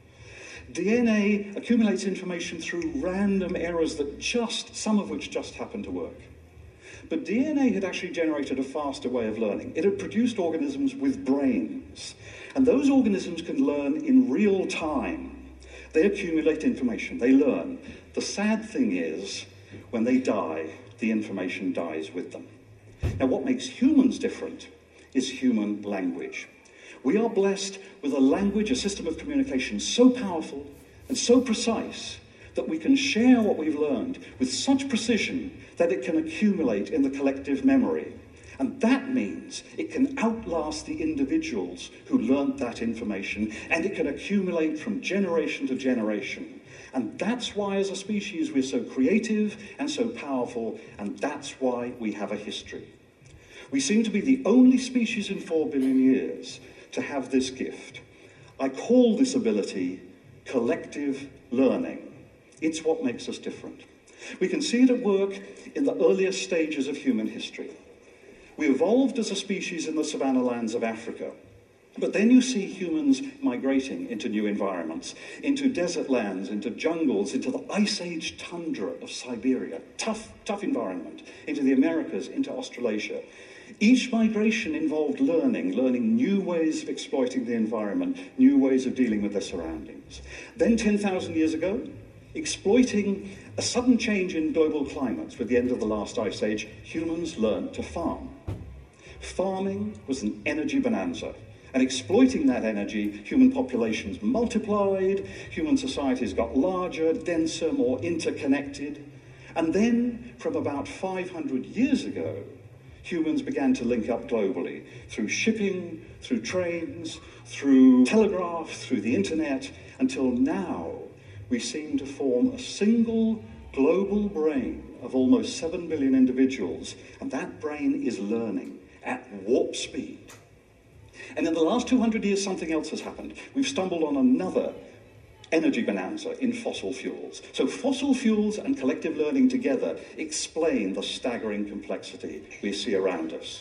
S5: D N A accumulates information through random errors that just, some of which just happen to work. But D N A had actually generated a faster way of learning. It had produced organisms with brains. And those organisms can learn in real time. They accumulate information, they learn. The sad thing is, when they die, the information dies with them. Now, what makes humans different is human language. We are blessed with a language, a system of communication so powerful and so precise that we can share what we've learned with such precision that it can accumulate in the collective memory. And that means it can outlast the individuals who learnt that information, and it can accumulate from generation to generation. And that's why, as a species, we're so creative and so powerful, and that's why we have a history. We seem to be the only species in four billion years to have this gift. I call this ability collective learning. It's what makes us different. We can see it at work in the earliest stages of human history. We evolved as a species in the savanna lands of Africa. But then you see humans migrating into new environments, into desert lands, into jungles, into the ice age tundra of Siberia. Tough, tough environment. Into the Americas, into Australasia. Each migration involved learning, learning new ways of exploiting the environment, new ways of dealing with their surroundings. Then ten thousand years ago, exploiting a sudden change in global climates with the end of the last ice age, humans learned to farm. Farming was an energy bonanza. And exploiting that energy, human populations multiplied, human societies got larger, denser, more interconnected. And then, from about five hundred years ago, humans began to link up globally through shipping, through trains, through telegraph, through the internet, until now we seem to form a single global brain of almost seven billion individuals, and that brain is learning at warp speed. And in the last two hundred years, something else has happened. We've stumbled on another energy bonanza in fossil fuels. So fossil fuels and collective learning together explain the staggering complexity we see around us.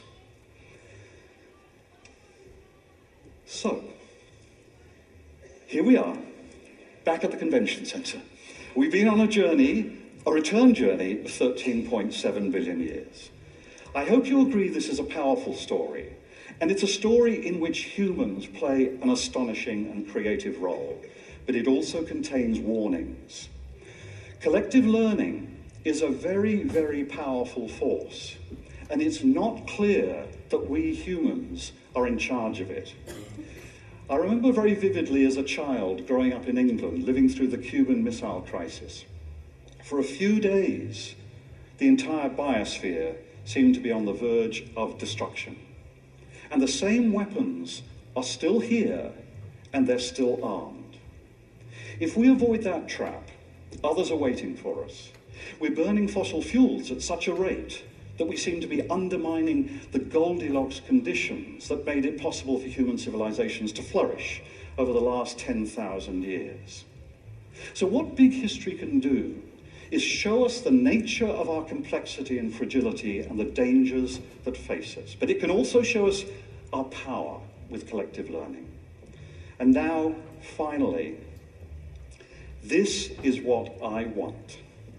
S5: So, here we are, back at the convention centre. We've been on a journey, a return journey of thirteen point seven billion years. I hope you agree this is a powerful story, and it's a story in which humans play an astonishing and creative role, but it also contains warnings. Collective learning is a very, very powerful force, and it's not clear that we humans are in charge of it. I remember very vividly as a child growing up in England, living through the Cuban Missile Crisis. For a few days, the entire biosphere seemed to be on the verge of destruction. And the same weapons are still here, and they're still armed. If we avoid that trap, others are waiting for us. We're burning fossil fuels at such a rate that we seem to be undermining the Goldilocks conditions that made it possible for human civilizations to flourish over the last ten thousand years. So what big history can do is show us the nature of our complexity and fragility and the dangers that face us. But it can also show us our power with collective learning. And now, finally, this is what I want.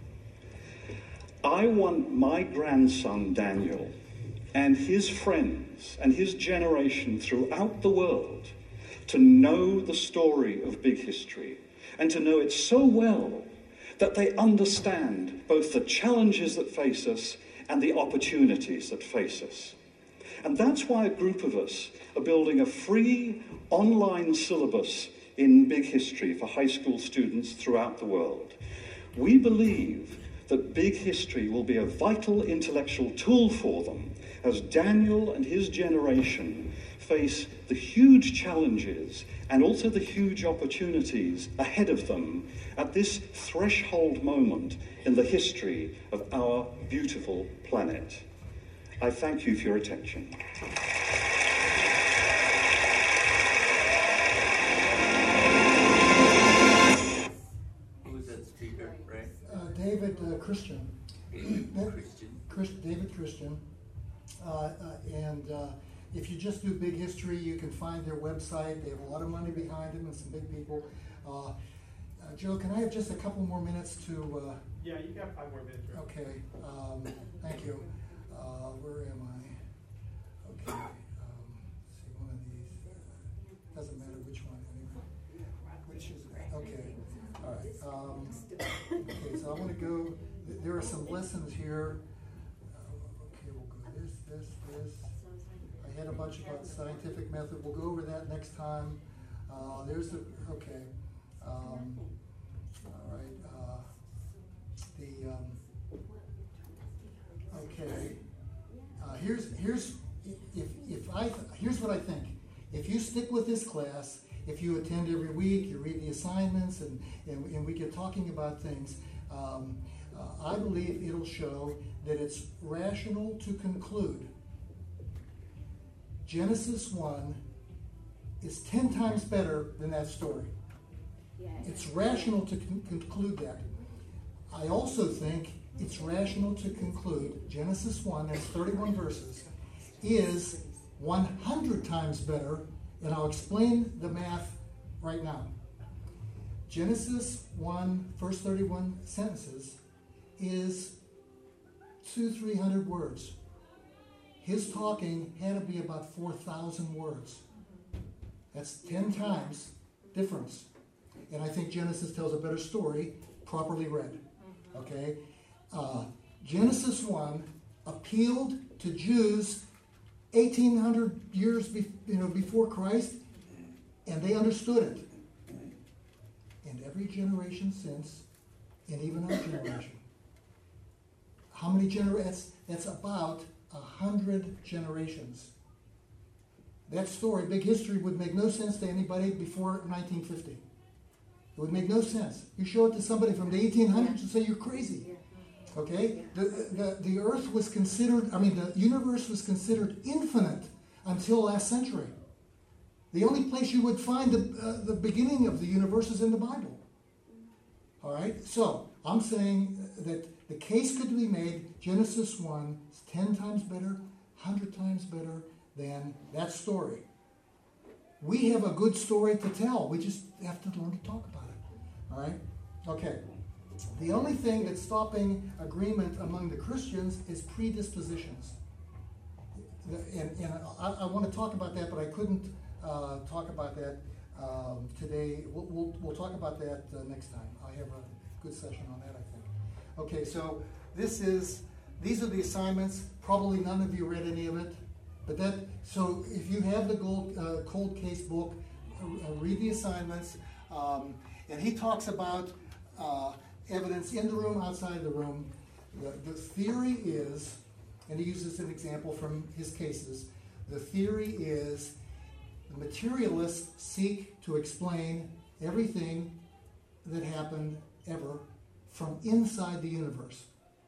S5: I want my grandson, Daniel, and his friends and his generation throughout the world to know the story of big history and to know it so well that they understand both the challenges that face us and the opportunities that face us. And that's why a group of us are building a free online syllabus in big history for high school students throughout the world. We believe that big history will be a vital intellectual tool for them as Daniel and his generation face the huge challenges and also the huge opportunities ahead of them at this threshold moment in the history of our beautiful planet. I thank you for your attention.
S4: Who was that speaker, Ray?
S1: Uh, David uh, Christian.
S4: Christian.
S1: Chris, David Christian. Uh, uh, and uh, if you just do Big History, you can find their website. They have a lot of money behind them and some big people. Uh, uh, Joe, can I have just a couple more minutes to... Uh,
S6: Yeah, you got five more minutes. Right?
S1: okay, um, thank you. Uh, where am I? Okay, um, see, one of these. Uh, doesn't matter which one anyway. Which is it? Okay, all right. Um, okay, so I want to go... There are some lessons here. Uh, okay, we'll go this, this, this. I had a bunch about scientific method. We'll go over that next time. Uh, there's the, okay. Um, all right. Uh, the, um, okay. Uh, here's, here's, if, if I, here's what I think. If you stick with this class, if you attend every week, you read the assignments, and, and, and we get talking about things, um, uh, I believe it'll show that it's rational to conclude Genesis one is ten times better than that story. It's rational to con- conclude that. I also think it's rational to conclude Genesis one, that's thirty-one verses, is one hundred times better, and I'll explain the math right now. Genesis one, first thirty-one sentences, is two, three hundred words. His talking had to be about four thousand words. That's ten times difference. And I think Genesis tells a better story, properly read. Okay? Uh, Genesis one appealed to Jews eighteen hundred years be, you know, before Christ, and they understood it. And every generation since, and even our generation. How many generations? That's about a hundred generations. That story, Big History, would make no sense to anybody before nineteen fifty. It would make no sense. You show it to somebody from the eighteen hundreds and say you're crazy. Okay? The, the, the earth was considered, I mean, the universe was considered infinite until last century. The only place you would find the, uh, the beginning of the universe is in the Bible. All right? So, I'm saying that the case could be made, Genesis one is ten times better, one hundred times better than that story. We have a good story to tell. We just have to learn to talk about it. All right? Okay. The only thing that's stopping agreement among the Christians is predispositions. And, and I, I want to talk about that, but I couldn't uh, talk about that um, today. We'll, we'll, we'll talk about that uh, next time. I have a good session on that, I think. Okay, so this is, these are the assignments. Probably none of you read any of it. But that, so if you have the gold, uh, cold case book, uh, read the assignments. Um, and he talks about uh, evidence in the room, outside the room. The, the theory is, and he uses an example from his cases, the theory is the materialists seek to explain everything that happened ever from inside the universe.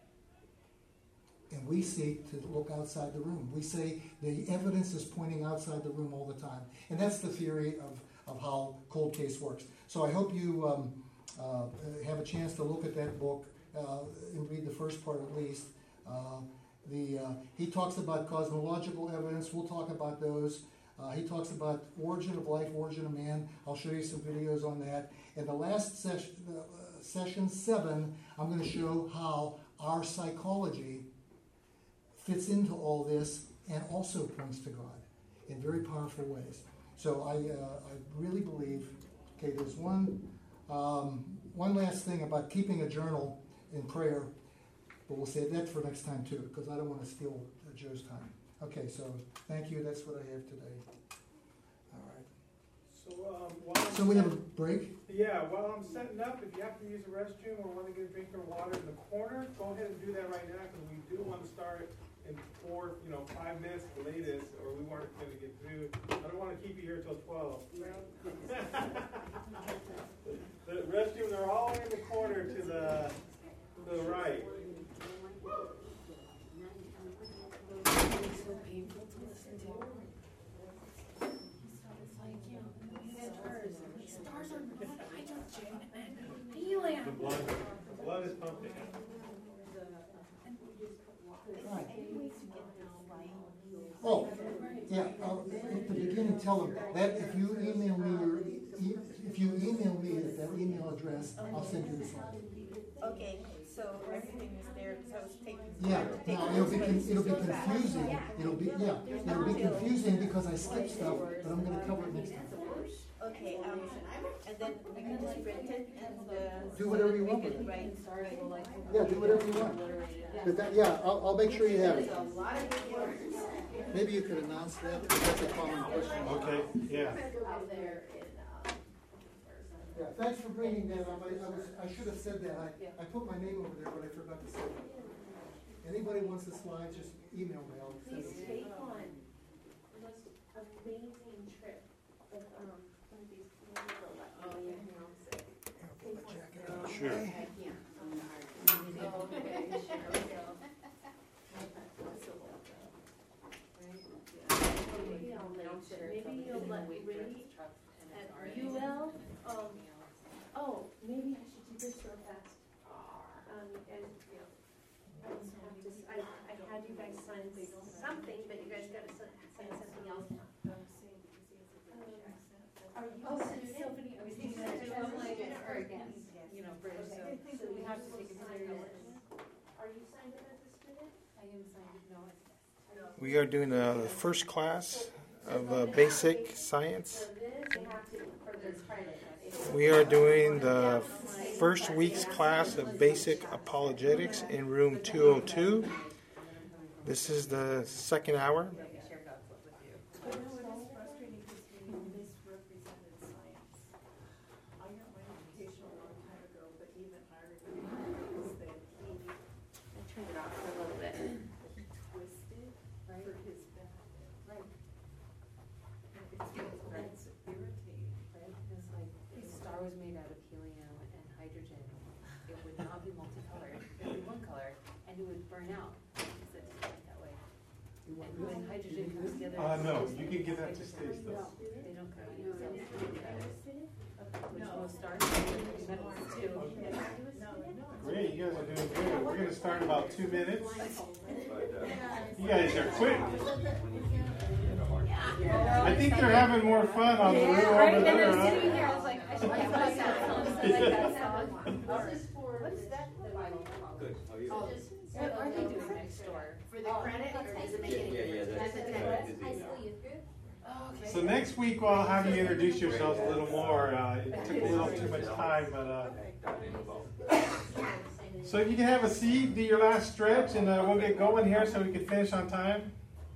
S1: And we seek to look outside the room. We say the evidence is pointing outside the room all the time. And that's the theory of, of how cold case works. So I hope you um, uh, have a chance to look at that book uh, and read the first part at least. Uh, the, uh, he talks about cosmological evidence. We'll talk about those. Uh, he talks about origin of life, origin of man. I'll show you some videos on that. In the last session, uh, session seven, I'm going to show how our psychology fits into all this and also points to God in very powerful ways. So I, uh, I really believe, okay, there's one, um, one last thing about keeping a journal in prayer, but we'll save that for next time too, because I don't want to steal Joe's time. Okay, so thank you. That's what I have today. All right.
S6: So, um, while I'm
S1: So we have a
S6: set-
S1: break?
S6: Yeah, while I'm setting up, if you have to use the restroom or want to get a drink or water in the corner, go ahead and do that right now, because we do want to start in four, you know, five minutes at the latest, or we weren't going to get through. I don't want to keep you here till twelve. The restrooms are all in the corner to the, to the right.
S7: So painful to listen to. It's like, you know, these stars, these stars are blood hydrogen and helium.
S6: The blood, the blood is pumping.
S1: Right. Oh, yeah, uh, at the beginning, tell them that if you email me your, e- if you email me at that email address, I'll send you the slide.
S7: Okay, so everything is there, because I was taking.
S1: Yeah, now, it'll be, con- it'll be confusing, it'll be, yeah, it'll be confusing because I skipped stuff, but I'm gonna cover it next time.
S7: Okay, um, and then we can just print it and, uh.
S1: Do whatever you want with it.
S7: Right.
S1: Yeah, do whatever you want. But that, yeah, I'll, I'll make sure you have it.
S7: A lot of good words.
S1: Maybe you could announce that, because that's a common question.
S6: Okay, yeah.
S7: Out there in, uh.
S1: Yeah, thanks for bringing that up. I, I was, I should have said that. I, I put my name over there, but I forgot to say that. Anybody wants the slides, just email me. I'll send
S8: Please
S1: it.
S8: take one. The most amazing trip of, um, one of these, oh, yeah, I'll say. Take one.
S6: Sure.
S8: I can't. Oh, okay, sure. Maybe I'll announce it, maybe you'll let Ray, uh, you will, um, oh, maybe I should do this real fast. Um, and, you know, I was have to, I, I had you guys sign something, but you guys gotta sign, sign something else now. Are you
S7: Oh,
S8: a
S7: so
S8: student?
S7: somebody, I was thinking that too, I'm like, or again, you know, British, so, so we have to take it serious.
S8: Are you signed up as a student?
S7: I am signed, no, it's.
S9: We are doing the first class of uh, basic science.
S8: So this, you have to, for this credit.
S9: We are doing the first week's class of basic apologetics in room two oh two. This is the second hour.
S7: But no, it is frustrating because we misrepresented science. I got my education a long time ago, but even I remember is that he
S8: I turned it off for a little bit.
S7: twisted for his benefit. Right. And it's, it's irritating, right? It's like,
S10: If a star was made out of helium and hydrogen, it would not be multicolored. It would be one color, and it would burn out because it's like that way. And when hydrogen comes together.
S6: Uh, no,
S10: it's
S6: you can give that to Stace though.
S10: They don't combine themselves together. Which most stars do, metals too.
S6: Great, you guys are doing good. We're gonna start in about two minutes. You guys are quick. I think they're having more fun on the room over there, huh?
S10: here, I was like, I should have that song. I like that song.
S8: This is for
S7: What's that? The Bible.
S4: Good. How are you?
S10: Oh, what are they doing next door?
S7: For the credit, or does it make any
S4: Yeah, yeah,
S7: difference?
S4: that's,
S7: That's
S4: that's
S7: a
S4: busy
S7: high
S4: now.
S7: school youth group?
S10: Oh, okay.
S9: So next week we'll have you introduce yourselves a little more. Uh, it took a little too much time, but uh, so you can have a seat, do your last stretch, and uh, we'll get going here so we can finish on time.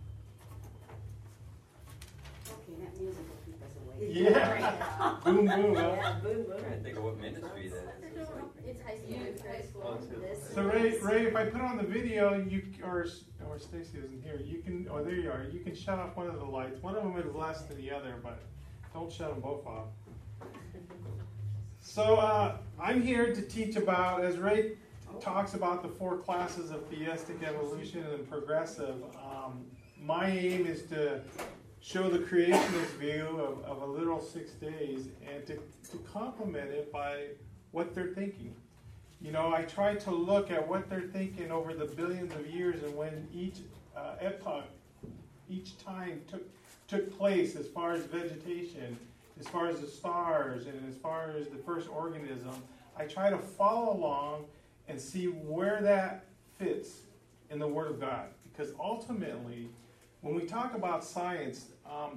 S7: Okay, that music will keep us awake.
S9: Yeah. Boom, boom. Huh?
S7: Yeah, boom,
S4: I'm
S7: boom.
S4: trying to think of what ministry that is.
S7: It's high school, it's high school. This-
S9: So Ray, Ray, if I put on the video, you or or Stacy isn't here, you can. Oh, there you are. You can shut off one of the lights. One of them is less than the other, but don't shut them both off. So uh, I'm here to teach about, as Ray talks about the four classes of theistic evolution and progressive. Um, my aim is to show the creationist view of, of a literal six days and to, to complement it by what they're thinking. You know, I try to look at what they're thinking over the billions of years and when each uh, epoch, each time took took place as far as vegetation, as far as the stars, and as far as the first organism. I try to follow along and see where that fits in the Word of God. Because ultimately, when we talk about science, um,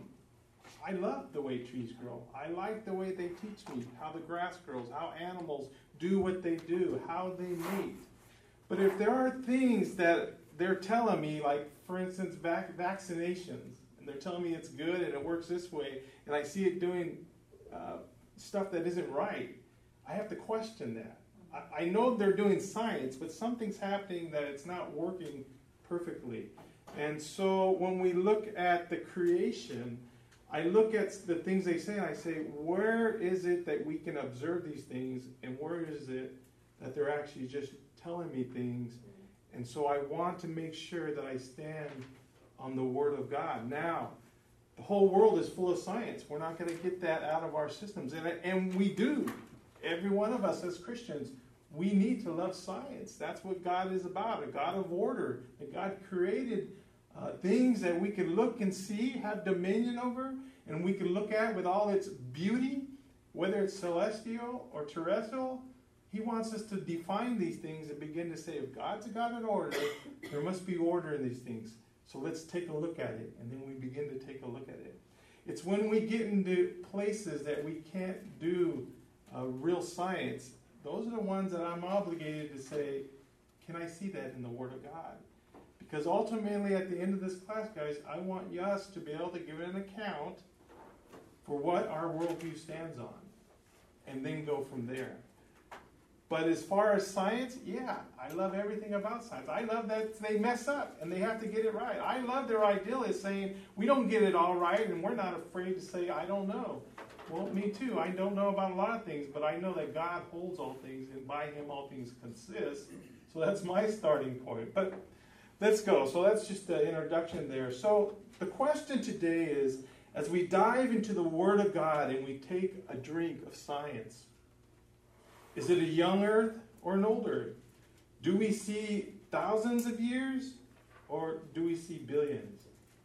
S9: I love the way trees grow. I like the way they teach me how the grass grows, how animals do what they do, how they mate. But if there are things that they're telling me, like, for instance, vac- vaccinations, and they're telling me it's good and it works this way, and I see it doing uh, stuff that isn't right, I have to question that. I, I know they're doing science, but something's happening that it's not working perfectly. And so when we look at the creation, I look at the things they say and I say, where is it that we can observe these things, and where is it that they're actually just telling me things? And so I want to make sure that I stand on the Word of God. Now, the whole world is full of science. We're not going to get that out of our systems. And, and we do. Every one of us as Christians, we need to love science. That's what God is about, a God of order. And God created uh, things that we could look and see, have dominion over, and we can look at with all its beauty, whether it's celestial or terrestrial. He wants us to define these things and begin to say, if God's a God of order, there must be order in these things. So let's take a look at it, and then we begin to take a look at it. It's when we get into places that we can't do uh, real science, those are the ones that I'm obligated to say, can I see that in the Word of God? Because ultimately, at the end of this class, guys, I want us to be able to give an account for what our worldview stands on, and then go from there. But as far as science, yeah, I love everything about science. I love that they mess up and they have to get it right. I love their idealists saying, we don't get it all right, and we're not afraid to say, I don't know. Well, me too. I don't know about a lot of things, but I know that God holds all things, and by Him all things consist. So that's my starting point. But let's go. So that's just the introduction there. So the question today is, as we dive into the Word of God and we take a drink of science, is it a young earth or an old earth? Do we see thousands of years or do we see billions?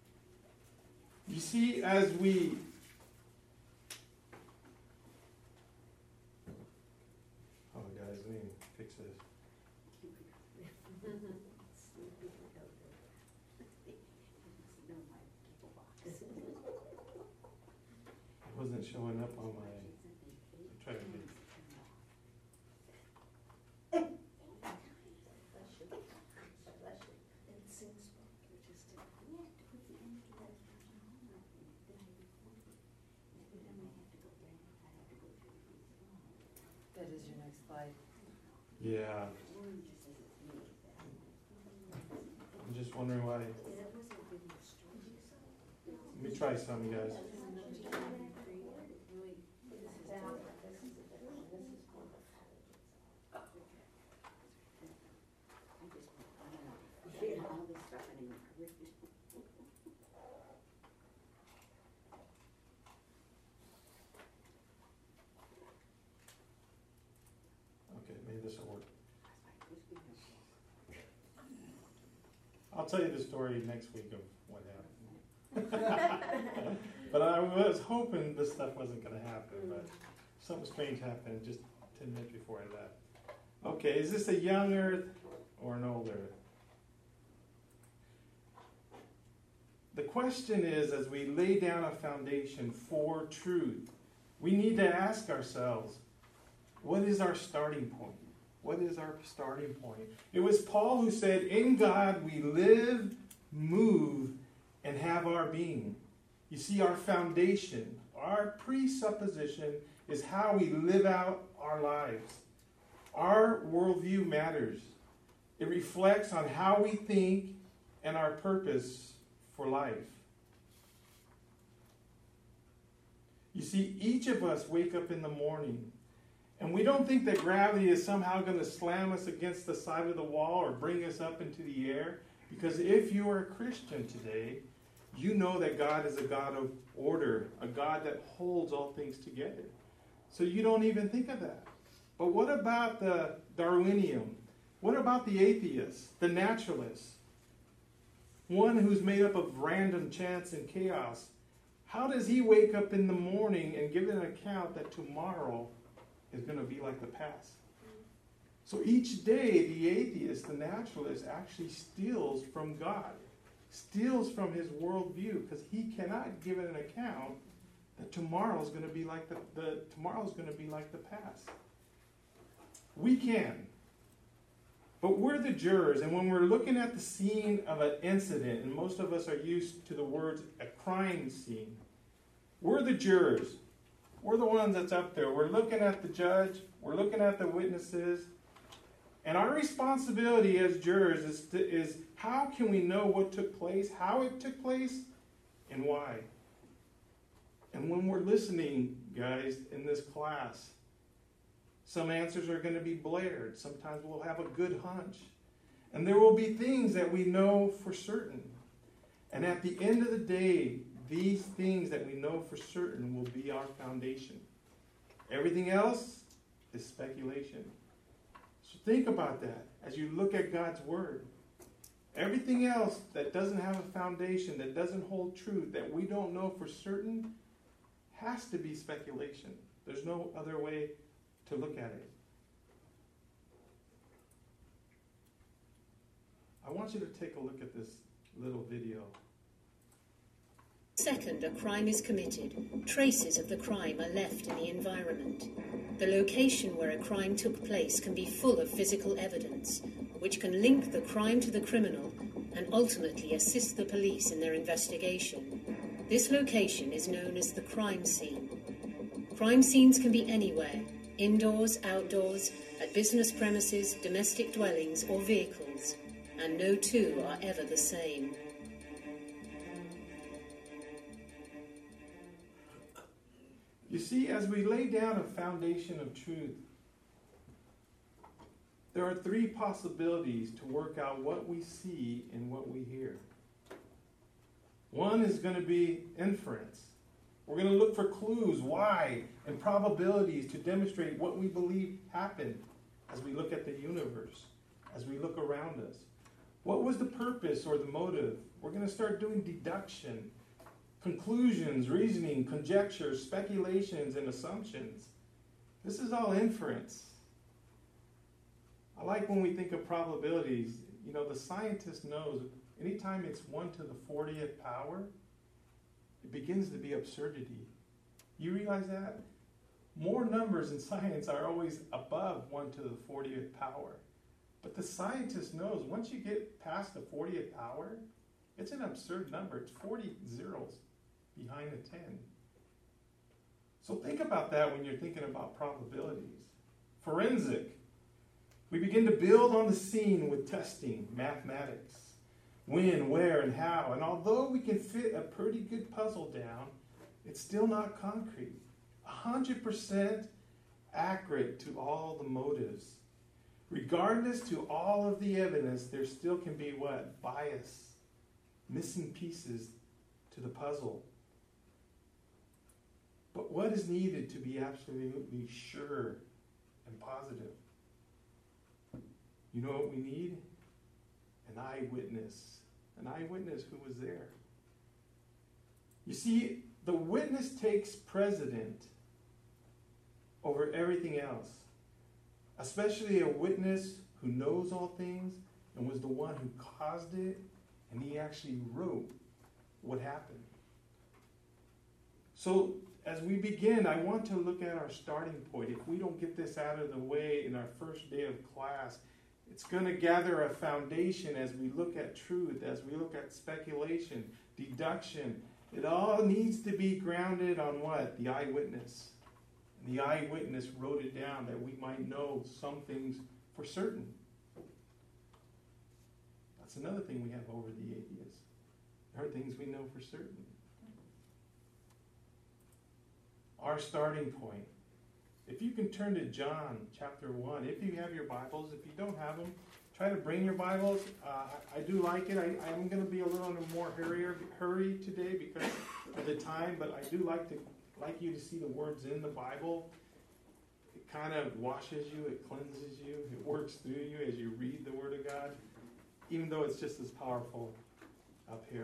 S9: You see, as we oh guys, let me fix this. It wasn't showing up on my. I'm trying to get.
S10: That is your next slide.
S9: Yeah. I'm just wondering why. Let me try some, guys. Okay, maybe this will work. I'll tell you the story next week of what happened. But I was hoping this stuff wasn't going to happen, but something strange happened just ten minutes before I left. Okay, is this a young earth or an old earth? The question is, as we lay down a foundation for truth, we need to ask ourselves, what is our starting point? What is our starting point? It was Paul who said, in God we live, move, and have our being. You see, our foundation, our presupposition is how we live out our lives. Our worldview matters. It reflects on how we think and our purpose for life. You see, each of us wake up in the morning, and we don't think that gravity is somehow going to slam us against the side of the wall or bring us up into the air. Because if you are a Christian today, you know that God is a God of order, a God that holds all things together. So you don't even think of that. But what about the Darwinian? What about the atheist, the naturalist? One who's made up of random chance and chaos. How does he wake up in the morning and give an account that tomorrow is going to be like the past? So each day, the atheist, the naturalist, actually steals from God, steals from his worldview, because he cannot give an account that tomorrow is going to be like the, the tomorrow is going to be like the past. We can. But we're the jurors, and when we're looking at the scene of an incident, and most of us are used to the words a crime scene, we're the jurors. We're the ones that's up there. We're looking at the judge, we're looking at the witnesses, and our responsibility as jurors is, to, is how can we know what took place, how it took place, and why? And when we're listening, guys, in this class, some answers are going to be blared. Sometimes we'll have a good hunch. And there will be things that we know for certain. And at the end of the day, these things that we know for certain will be our foundation. Everything else is speculation. So think about that as you look at God's Word. Everything else that doesn't have a foundation, that doesn't hold truth, that we don't know for certain, has to be speculation. There's no other way to look at it. I want you to take a look at this little video.
S11: Second, a crime is committed. Traces of the crime are left in the environment. The location where a crime took place can be full of physical evidence, which can link the crime to the criminal and ultimately assist the police in their investigation. This location is known as the crime scene. Crime scenes can be anywhere: indoors, outdoors, at business premises, domestic dwellings, or vehicles, and no two are ever the same.
S9: You see, as we lay down a foundation of truth, there are three possibilities to work out what we see and what we hear. One is going to be inference. We're going to look for clues, why, and probabilities to demonstrate what we believe happened as we look at the universe, as we look around us. What was the purpose or the motive? We're going to start doing deduction, conclusions, reasoning, conjectures, speculations, and assumptions. This is all inference. I like when we think of probabilities. You know, the scientist knows anytime it's one to the fortieth power, it begins to be absurdity. You realize that? More numbers in science are always above one to the fortieth power. But the scientist knows once you get past the fortieth power, it's an absurd number. It's forty zeros behind a ten. So think about that when you're thinking about probabilities. Forensic. We begin to build on the scene with testing, mathematics. When, where, and how. And although we can fit a pretty good puzzle down, it's still not concrete. one hundred percent accurate to all the motives. Regardless to all of the evidence, there still can be what? Bias. Missing pieces to the puzzle. But what is needed to be absolutely sure and positive? You know what we need? An eyewitness. An eyewitness who was there. You see, the witness takes precedent over everything else.
S12: especially a witness who knows all things and was the one who caused it, and he actually wrote what happened. So as we begin, I want to look at our starting point. If we don't get this out of the way in our first day of class, it's going to gather a foundation as we look at truth, as we look at speculation, deduction. It all needs to be grounded on what? The eyewitness. And the eyewitness wrote it down that we might know some things for certain. That's another thing we have over the atheists. There are things we know for certain. Our starting point. If you can turn to John chapter one, if you have your Bibles, if you don't have them, try to bring your Bibles. Uh, I, I do like it. I, I'm going to be a little in a more hurry, hurry today because of the time, but I do like to like you to see the words in the Bible. It kind of washes you, it cleanses you, it works through you as you read the Word of God, even though it's just as powerful up here.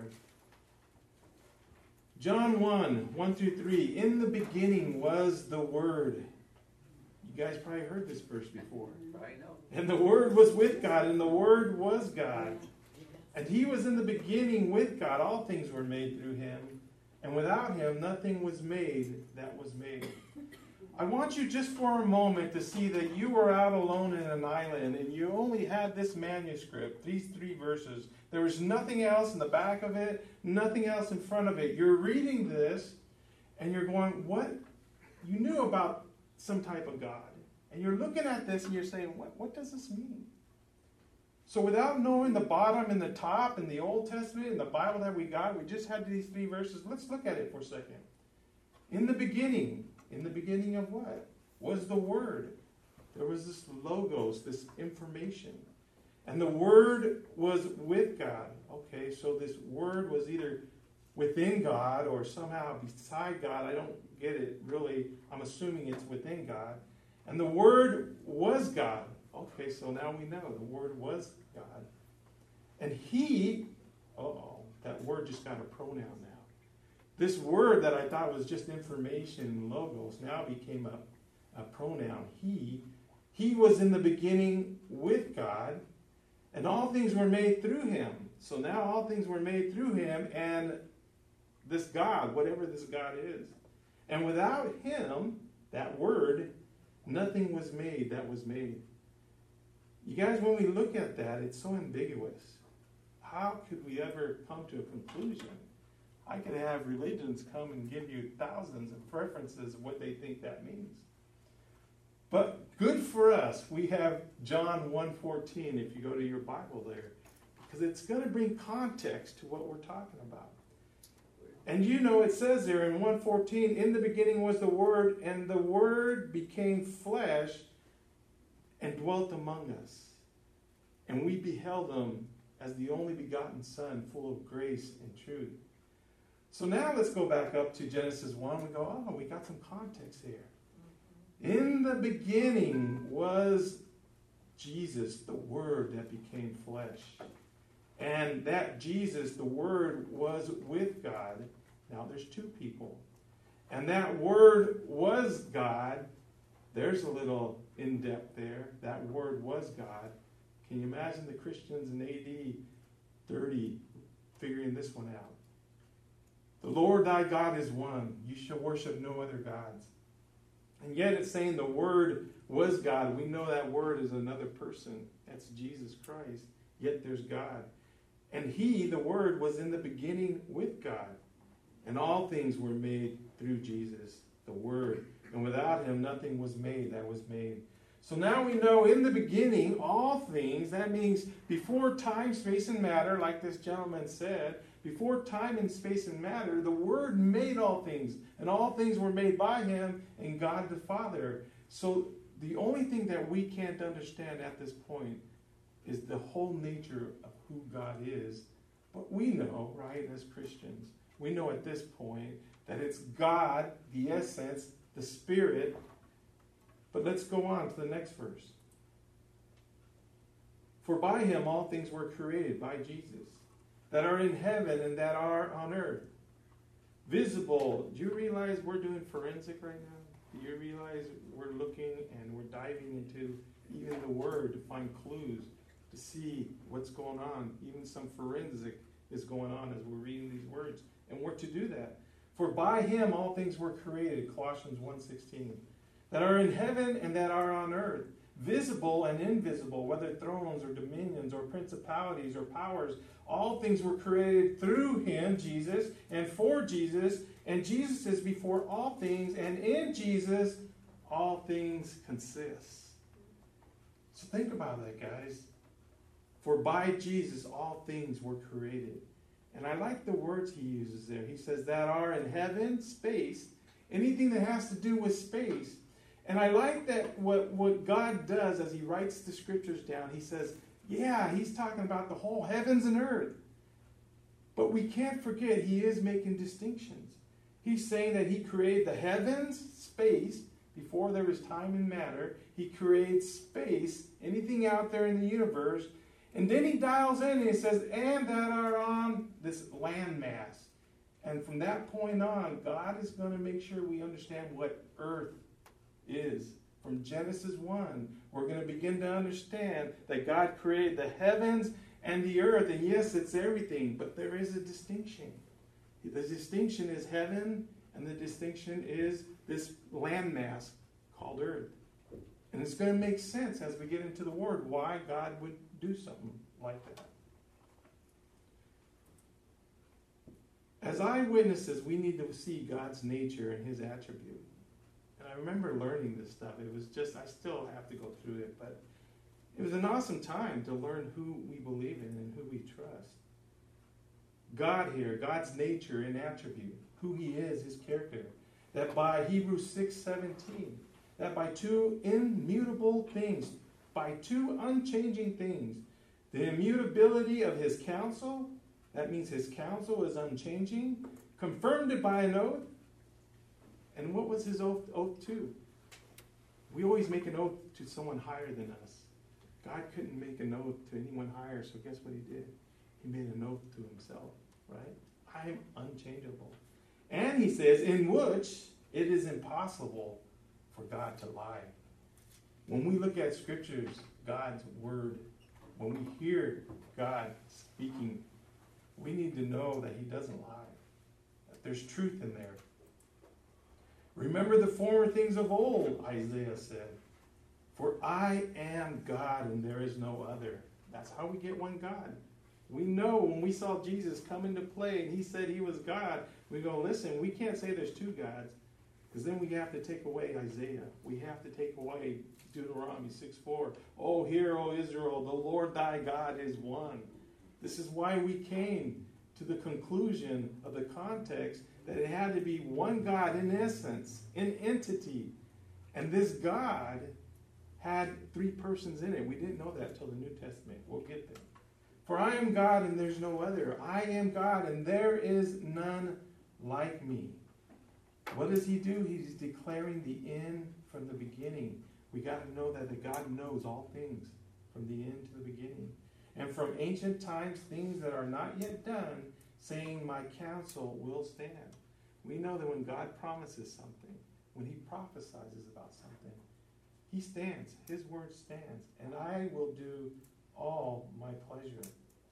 S12: John one, one through three. In the beginning was the Word. You guys probably heard this verse before.
S4: I know.
S12: And the Word was with God, and the Word was God. And He was in the beginning with God. All things were made through Him. And without Him, nothing was made that was made. I want you just for a moment to see that you were out alone in an island, and you only had this manuscript, these three verses. There was nothing else in the back of it, nothing else in front of it. You're reading this, and you're going, what? You knew about some type of God. And you're looking at this, and you're saying, what, what does this mean? So without knowing the bottom and the top in the Old Testament and the Bible that we got, we just had these three verses. Let's look at it for a second. In the beginning, in the beginning of what? Was the Word. There was this logos, this information. And the Word was with God. Okay, so this Word was either within God or somehow beside God. I don't get it really. I'm assuming it's within God. And the Word was God. Okay, so now we know the Word was God. And He, uh-oh, that word just got a pronoun now. This word that I thought was just information, logos, now became a, a pronoun. He, He was in the beginning with God, and all things were made through Him. So now all things were made through Him, and this God, whatever this God is. And without Him, that word, nothing was made that was made. You guys, when we look at that, it's so ambiguous. How could we ever come to a conclusion? I could have religions come and give you thousands of references of what they think that means. But good for us, we have John one fourteen, if you go to your Bible there, because it's going to bring context to what we're talking about. And you know, it says there in one fourteen, in the beginning was the Word, and the Word became flesh and dwelt among us. And we beheld Him as the only begotten Son, full of grace and truth. So now let's go back up to Genesis one. We go, oh, we got some context here. In the beginning was Jesus, the Word that became flesh. And that Jesus, the Word, was with God. Now there's two people. And that Word was God. There's a little in-depth there. That Word was God. Can you imagine the Christians in A D thirty figuring this one out? The Lord thy God is one. You shall worship no other gods. And yet it's saying the Word was God. We know that Word is another person. That's Jesus Christ. Yet there's God. And He, the Word, was in the beginning with God. And all things were made through Jesus, the Word. And without Him, nothing was made that was made. So now we know in the beginning, all things, that means before time, space, and matter, like this gentleman said, before time and space and matter, the Word made all things. And all things were made by Him and God the Father. So the only thing that we can't understand at this point is the whole nature of who God is. But we know, right, as Christians, we know at this point that it's God, the essence, the Spirit. But let's go on to the next verse. For by Him all things were created, by Jesus, that are in heaven and that are on earth. Visible. Do you realize we're doing forensic right now? Do you realize we're looking and we're diving into even the Word to find clues, to see what's going on? Even some forensic is going on as we're reading these words. And we're to do that. For by him all things were created, Colossians one sixteen, that are in heaven and that are on earth, visible and invisible, whether thrones or dominions or principalities or powers, all things were created through him, Jesus, and for Jesus, and Jesus is before all things, and in Jesus all things consist. So think about that, guys. For by Jesus all things were created. And I like the words he uses there. He says that are in heaven, space, anything that has to do with space. And I like that what, what God does as he writes the scriptures down. He says, yeah, he's talking about the whole heavens and earth. But we can't forget he is making distinctions. He's saying that he created the heavens, space, before there was time and matter. He creates space, anything out there in the universe. And then he dials in and he says, and that are on this landmass. And from that point on, God is going to make sure we understand what earth is. From Genesis one, we're going to begin to understand that God created the heavens and the earth. And yes, it's everything, but there is a distinction. The distinction is heaven, and the distinction is this landmass called earth. And it's going to make sense as we get into the Word why God would do something like that. As eyewitnesses, we need to see God's nature and his attribute. And I remember learning this stuff. It was just, I still have to go through it, but it was an awesome time to learn who we believe in and who we trust. God here, God's nature and attribute, who he is, his character. That by Hebrews six seventeen, that by two immutable things, by two unchanging things, the immutability of his counsel, that means his counsel is unchanging, confirmed it by an oath. And what was his oath, oath to? We always make an oath to someone higher than us. God couldn't make an oath to anyone higher, so guess what he did? He made an oath to himself, right? I am unchangeable. And he says, in which it is impossible for God to lie. When we look at scriptures, God's word, when we hear God speaking, we need to know that he doesn't lie, that there's truth in there. Remember the former things of old, Isaiah said. For I am God and there is no other. That's how we get one God. We know when we saw Jesus come into play and he said he was God, we go, listen, we can't say there's two gods, because then we have to take away Isaiah. We have to take away Deuteronomy six four. Oh, hear, O Israel, the Lord thy God is one. This is why we came to the conclusion of the context that it had to be one God in essence, in entity. And this God had three persons in it. We didn't know that till the New Testament. We'll get there. For I am God and there's no other. I am God and there is none like me. What does he do? He's declaring the end from the beginning. We got to know that the God knows all things from the end to the beginning. And from ancient times, things that are not yet done, saying, my counsel will stand. We know that when God promises something, when he prophesies about something, he stands. His word stands. And I will do all my pleasure.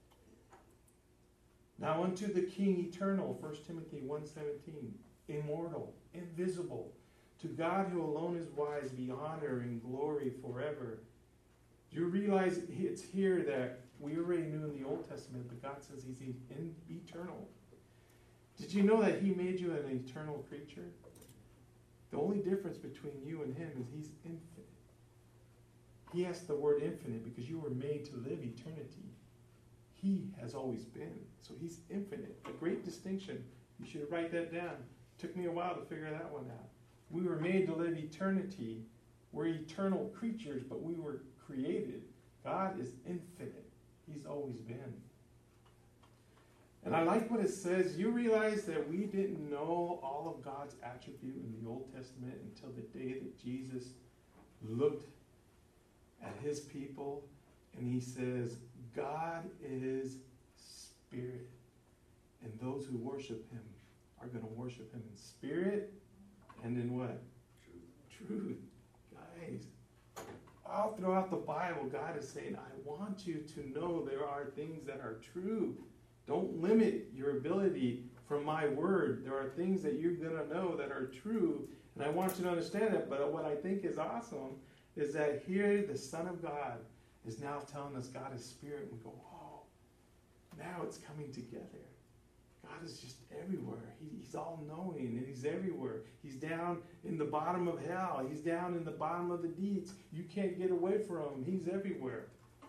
S12: Now unto the King eternal, First Timothy one seventeen, immortal, invisible, to God who alone is wise, be honor and glory forever. Do you realize it's here that we already knew in the Old Testament, but God says he's in eternal. Did you know that he made you an eternal creature? The only difference between you and him is he's infinite. He has the word infinite because you were made to live eternity. He has always been. So he's infinite. A great distinction. You should write that down. It took me a while to figure that one out. We were made to live eternity. We're eternal creatures, but we were created. God is infinite. He's always been. And I like what it says. You realize that we didn't know all of God's attribute in the Old Testament until the day that Jesus looked at his people and he says, God is spirit, and those who worship him are going to worship him in spirit and in what? Truth. Truth. Guys, all throughout the Bible, God is saying, I want you to know there are things that are true. Don't limit your ability from my word. There are things that you're going to know that are true, and I want you to understand that. But what I think is awesome is that here the Son of God is now telling us God is spirit. We go, oh, now it's coming together. God is just everywhere. He, he's all-knowing, and he's everywhere. He's down in the bottom of hell. He's down in the bottom of the deeps. You can't get away from him. He's everywhere.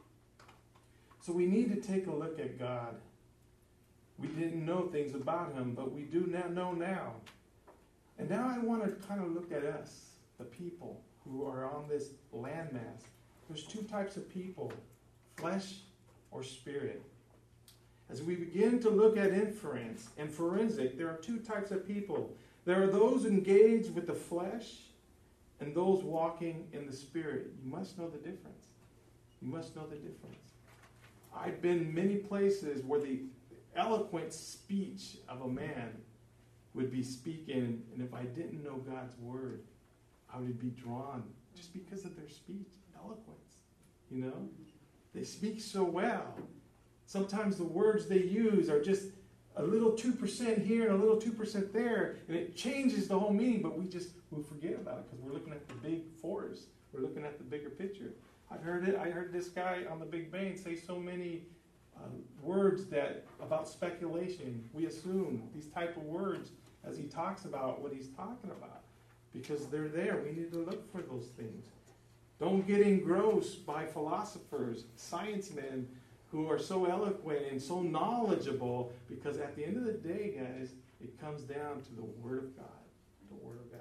S12: So we need to take a look at God. We didn't know things about him, but we do now know now. And now I want to kind of look at us, the people who are on this landmass. There's two types of people, flesh or spirit. As we begin to look at inference and forensic, there are two types of people. There are those engaged with the flesh and those walking in the spirit. You must know the difference. You must know the difference. I've been many places where the eloquent speech of a man would be speaking, and if I didn't know God's word, I would be drawn just because of their speech, eloquence. You know? They speak so well. Sometimes the words they use are just a little two percent here and a little two percent there, and it changes the whole meaning, but we just we forget about it because we're looking at the big forest. We're looking at the bigger picture. I've heard it. I heard this guy on the Big Bang say so many uh, words that about speculation. We assume these type of words as he talks about what he's talking about because they're there. We need to look for those things. Don't get engrossed by philosophers, science men, who are so eloquent and so knowledgeable, because at the end of the day, guys, it comes down to the Word of God. The Word of God.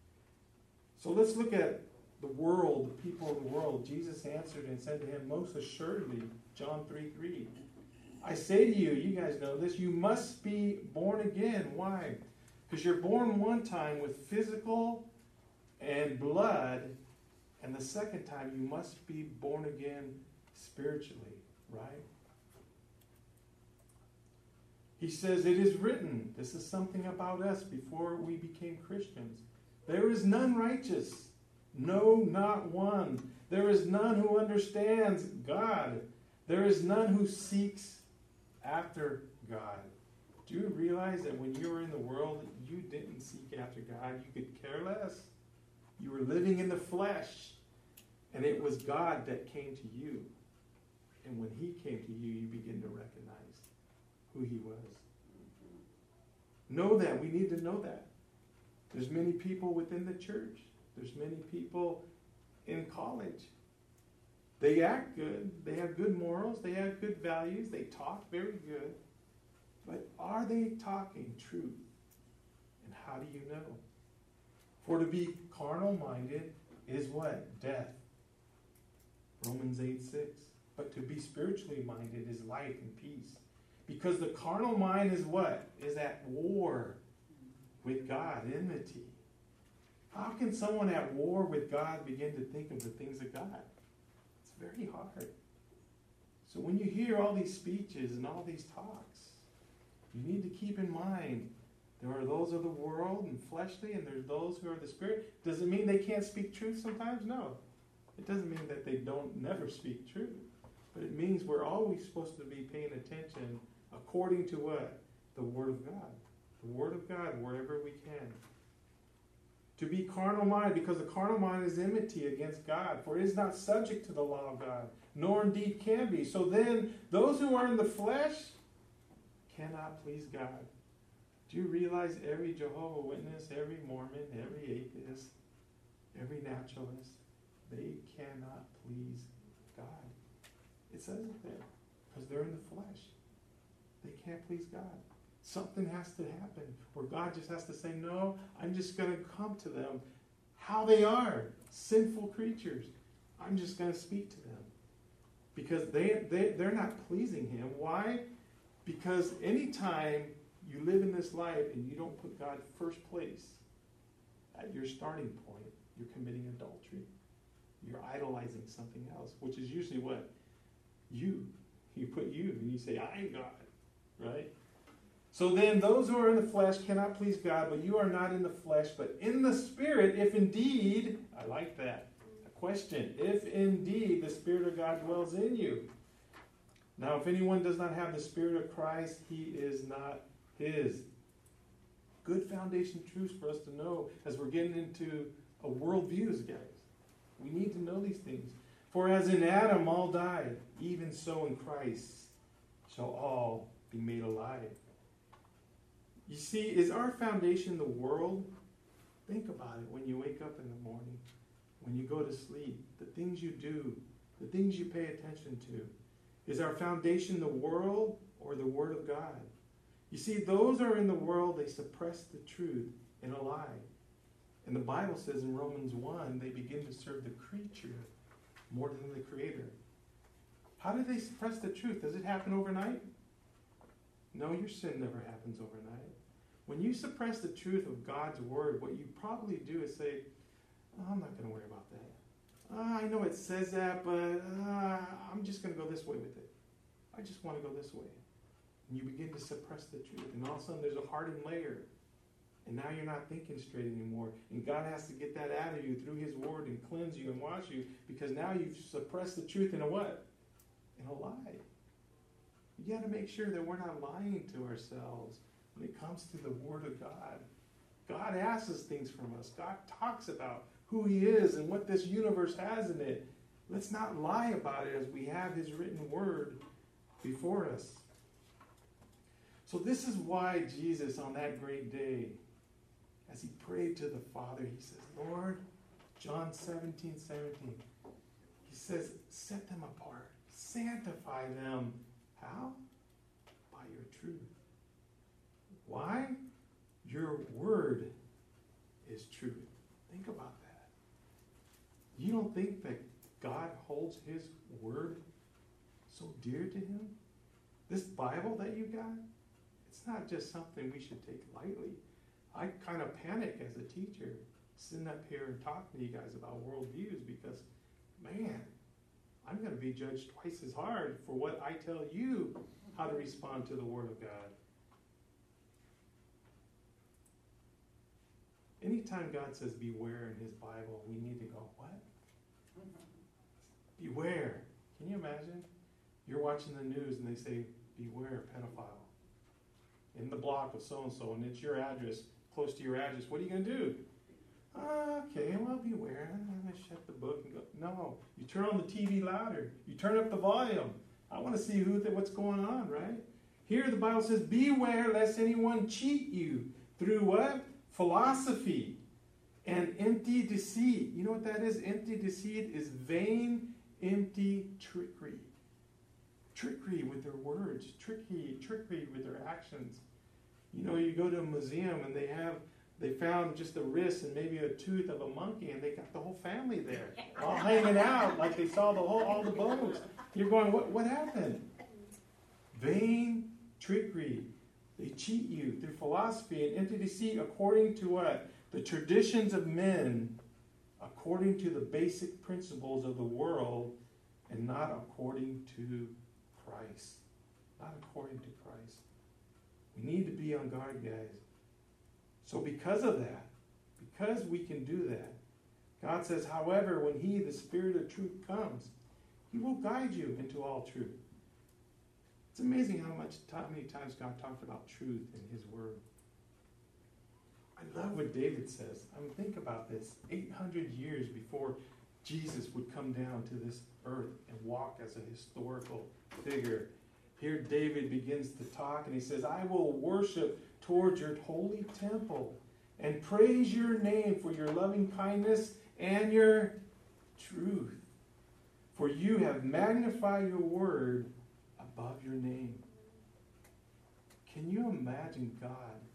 S12: So let's look at the world, the people of the world. Jesus answered and said to him, most assuredly, John three three, I say to you, you guys know this, you must be born again. Why? Because you're born one time with physical and blood, and the second time you must be born again spiritually. Right? He says, it is written, this is something about us before we became Christians. There is none righteous, no, not one. There is none who understands God. There is none who seeks after God. Do you realize that when you were in the world, you didn't seek after God? You could care less. You were living in the flesh, and it was God that came to you. And when he came to you, you begin to recognize who he was. Know that. We need to know that. There's many people within the church. There's many people in college. They act good. They have good morals. They have good values. They talk very good. But are they talking truth? And how do you know? For to be carnal-minded is what? Death. Romans eight six. But to be spiritually minded is life and peace. Because the carnal mind is what? Is at war with God, enmity. How can someone at war with God begin to think of the things of God? It's very hard. So when you hear all these speeches and all these talks, you need to keep in mind there are those of the world and fleshly, and there's those who are the spirit. Does it mean they can't speak truth sometimes? No. It doesn't mean that they don't never speak truth. But it means we're always supposed to be paying attention according to what? The Word of God. The Word of God wherever we can. To be carnal mind, because the carnal mind is enmity against God, for it is not subject to the law of God, nor indeed can be. So then, those who are in the flesh cannot please God. Do you realize every Jehovah's Witness, every Mormon, every atheist, every naturalist, they cannot please God? It says it there, because they're in the flesh. They can't please God. Something has to happen, where God just has to say, no, I'm just going to come to them how they are, sinful creatures. I'm just going to speak to them. Because they, they, they're not pleasing him. Why? Because anytime you live in this life and you don't put God first place at your starting point, you're committing adultery. You're idolizing something else, which is usually what? You. You put you, and you say, I am God, right? So then those who are in the flesh cannot please God, but you are not in the flesh, but in the Spirit, if indeed, I like that, a question, if indeed the Spirit of God dwells in you. Now, if anyone does not have the Spirit of Christ, he is not his. Good foundation truths for us to know as we're getting into a worldviews, guys. We need to know these things. For as in Adam all died, even so in Christ shall all be made alive. You see, is our foundation the world? Think about it when you wake up in the morning, when you go to sleep, the things you do, the things you pay attention to. Is our foundation the world or the Word of God? You see, those are in the world, they suppress the truth in a lie. And the Bible says in Romans one, they begin to serve the creature more than the Creator. How do they suppress the truth? Does it happen overnight? No, your sin never happens overnight. When you suppress the truth of God's Word, what you probably do is say, oh, I'm not going to worry about that. Uh, I know it says that, but uh, I'm just going to go this way with it. I just want to go this way. And you begin to suppress the truth. And all of a sudden there's a hardened layer. And now you're not thinking straight anymore. And God has to get that out of you through His Word and cleanse you and wash you. Because now you've suppressed the truth in a what? In a lie. You got to make sure that we're not lying to ourselves when it comes to the Word of God. God asks us things from us. God talks about who He is and what this universe has in it. Let's not lie about it as we have His written Word before us. So this is why Jesus, on that great day, as He prayed to the Father, He says, Lord, John seventeen, seventeen, He says, set them apart. Sanctify them. How? By your truth. Why? Your word is truth. Think about that. You don't think that God holds His word so dear to Him? This Bible that you got, it's not just something we should take lightly. I kind of panic as a teacher sitting up here and talking to you guys about worldviews because, man, I'm going to be judged twice as hard for what I tell you how to respond to the Word of God. Anytime God says beware in His Bible, we need to go, what? Beware. Can you imagine? You're watching the news and they say, beware pedophile. In the block of so-and-so, and it's your address, close to your address. What are you going to do? Uh, okay, well, beware. I'm going to shut the book and go. No, you turn on the T V louder. You turn up the volume. I want to see who th- what's going on, right? Here the Bible says, beware lest anyone cheat you through what? Philosophy and empty deceit. You know what that is? Empty deceit is vain, empty trickery. Trickery with their words. Tricky, trickery with their actions. You know, you go to a museum and they have, they found just the wrist and maybe a tooth of a monkey and they got the whole family there, all hanging out like they saw the whole, all the bones. You're going, what, what happened? Vain trickery. They cheat you through philosophy and empty deceit according to what? The traditions of men, according to the basic principles of the world, and not according to Christ. Not according to Christ. We need to be on guard, guys. So because of that, because we can do that, God says, however, when He, the Spirit of truth, comes, He will guide you into all truth. It's amazing how much, how many times God talked about truth in His Word. I love what David says. I mean, think about this. eight hundred years before Jesus would come down to this earth and walk as a historical figure. Here David begins to talk and he says, I will worship towards your holy temple and praise your name for your loving kindness and your truth. For you have magnified your word above your name. Can you imagine God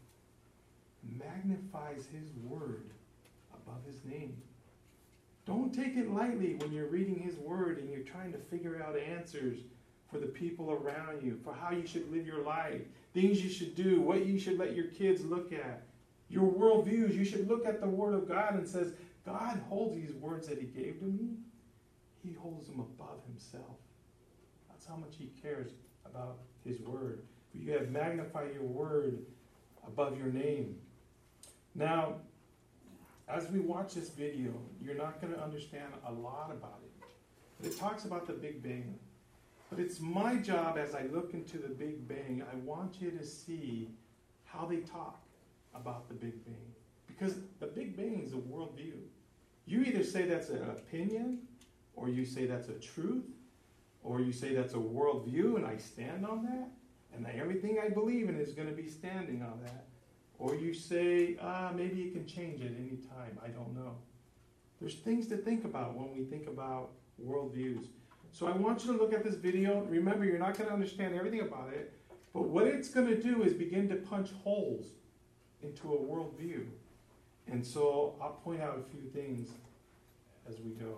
S12: magnifies His word above His name? Don't take it lightly when you're reading His word and you're trying to figure out answers for the people around you, for how you should live your life, things you should do, what you should let your kids look at, your worldviews. You should look at the Word of God and says, God holds these words that He gave to me. He holds them above Himself. That's how much He cares about His Word. but you have magnified your word above your name. Now, as we watch this video, you're not going to understand a lot about it. But it talks about the Big Bang. But it's my job as I look into the Big Bang, I want you to see how they talk about the Big Bang. Because the Big Bang is a worldview. You either say that's an opinion, or you say that's a truth, or you say that's a worldview, and I stand on that, and everything I believe in is going to be standing on that. Or you say, ah, maybe it can change at any time. I don't know. There's things to think about when we think about worldviews. So I want you to look at this video. Remember, you're not going to understand everything about it, but what it's going to do is begin to punch holes into a worldview. And so I'll point out a few things as we go.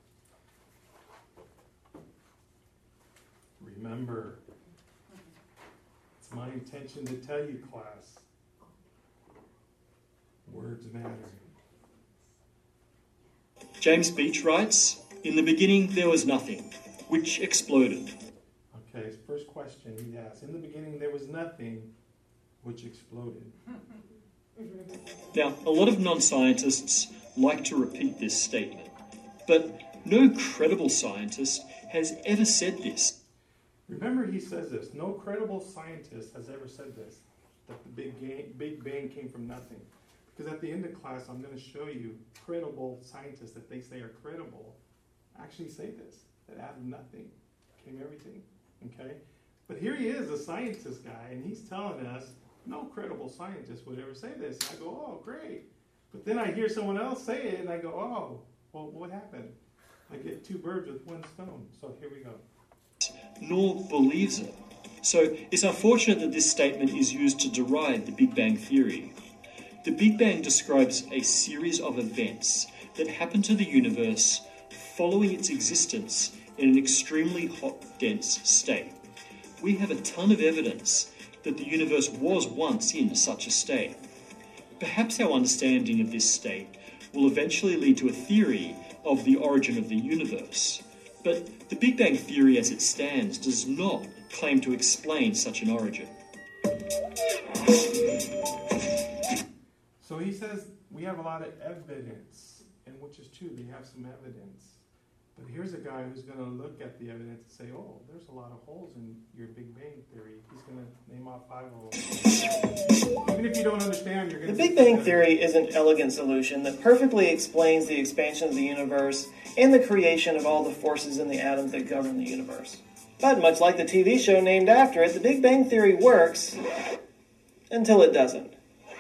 S12: Remember, it's my intention to tell you, class, words matter.
S13: James Beach writes, "In the beginning there was nothing, which exploded."
S12: Okay, his first question he asks, in the beginning there was nothing, which exploded.
S13: Now, a lot of non-scientists like to repeat this statement, but no credible scientist has ever said this.
S12: Remember, he says this, no credible scientist has ever said this, that the Big Bang, Big Bang came from nothing. Because at the end of class, I'm going to show you credible scientists that they say are credible actually say this, that out of nothing came everything, okay? But here he is, a scientist guy, and he's telling us no credible scientist would ever say this. I go, oh, great. But then I hear someone else say it, and I go, oh, well, what happened? I get two birds with one stone. So here we go.
S13: Nor believes it. So it's unfortunate that this statement is used to deride the Big Bang Theory. The Big Bang describes a series of events that happen to the universe following its existence in an extremely hot, dense state. We have a ton of evidence that the universe was once in such a state. Perhaps our understanding of this state will eventually lead to a theory of the origin of the universe. But the Big Bang Theory as it stands does not claim to explain such an origin.
S12: So he says we have a lot of evidence, and which is true, they have some evidence. But here's a guy who's going to look at the evidence and say, oh, there's a lot of holes in your Big Bang Theory. He's going to name off five of them. Even if you don't understand, you're going to...
S14: The Big Bang Theory is an elegant solution that perfectly explains the expansion of the universe and the creation of all the forces in the atoms that govern the universe. But much like the T V show named after it, the Big Bang Theory works until it doesn't.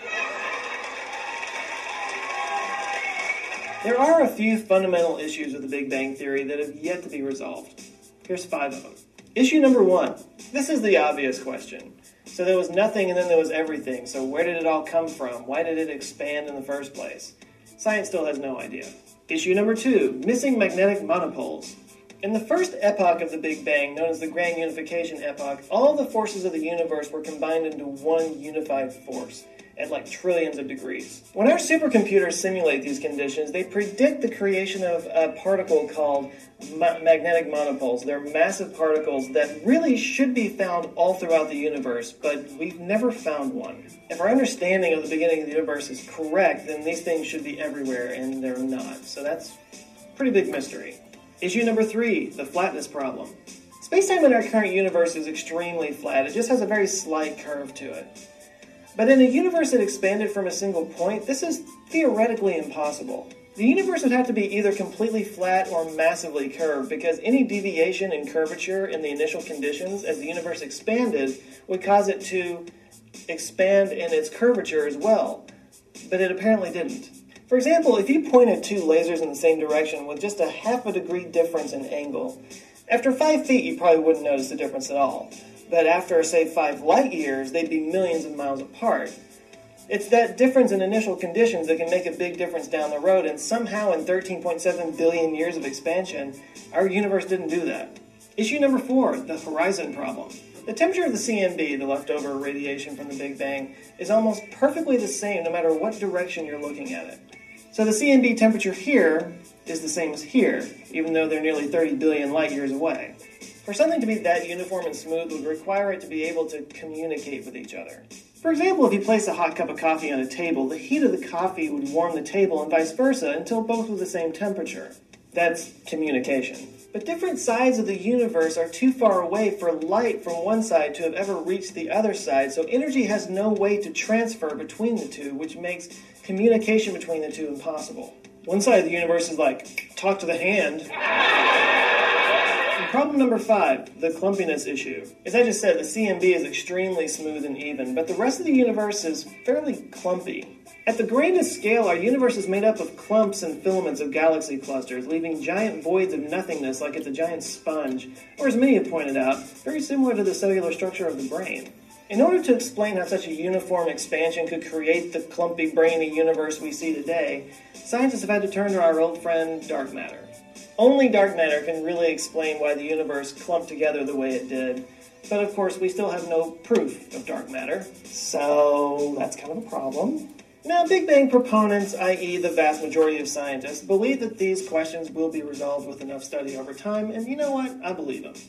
S14: There are a few fundamental issues with the Big Bang Theory that have yet to be resolved. Here's five of them. Issue number one. This is the obvious question. So there was nothing and then there was everything. So where did it all come from? Why did it expand in the first place? Science still has no idea. Issue number two. Missing magnetic monopoles. In the first epoch of the Big Bang, known as the Grand Unification Epoch, all the forces of the universe were combined into one unified force at like trillions of degrees. When our supercomputers simulate these conditions, they predict the creation of a particle called ma- magnetic monopoles. They're massive particles that really should be found all throughout the universe, but we've never found one. If our understanding of the beginning of the universe is correct, then these things should be everywhere, and they're not. So that's a pretty big mystery. Issue number three, the flatness problem. Space-time in our current universe is extremely flat. It just has a very slight curve to it. But in a universe that expanded from a single point, this is theoretically impossible. The universe would have to be either completely flat or massively curved, because any deviation in curvature in the initial conditions as the universe expanded would cause it to expand in its curvature as well. But it apparently didn't. For example, if you pointed two lasers in the same direction with just a half a degree difference in angle, after five feet you probably wouldn't notice the difference at all. But after, say, five light years, they'd be millions of miles apart. It's that difference in initial conditions that can make a big difference down the road, and somehow in thirteen point seven billion years of expansion, our universe didn't do that. Issue number four, the horizon problem. The temperature of the C M B, the leftover radiation from the Big Bang, is almost perfectly the same no matter what direction you're looking at it. So the C M B temperature here is the same as here, even though they're nearly thirty billion light years away. For something to be that uniform and smooth would require it to be able to communicate with each other. For example, if you place a hot cup of coffee on a table, the heat of the coffee would warm the table and vice versa until both were the same temperature. That's communication. But different sides of the universe are too far away for light from one side to have ever reached the other side, so energy has no way to transfer between the two, which makes communication between the two impossible. One side of the universe is like, talk to the hand. And problem number five, the clumpiness issue. As I just said, the C M B is extremely smooth and even, but the rest of the universe is fairly clumpy. At the greatest scale, our universe is made up of clumps and filaments of galaxy clusters, leaving giant voids of nothingness like it's a giant sponge, or as many have pointed out, very similar to the cellular structure of the brain. In order to explain how such a uniform expansion could create the clumpy, brainy universe we see today, scientists have had to turn to our old friend, dark matter. Only dark matter can really explain why the universe clumped together the way it did, but of course we still have no proof of dark matter, so that's kind of a problem. Now, Big Bang proponents, that is the vast majority of scientists, believe that these questions will be resolved with enough study over time, and you know what? I believe them.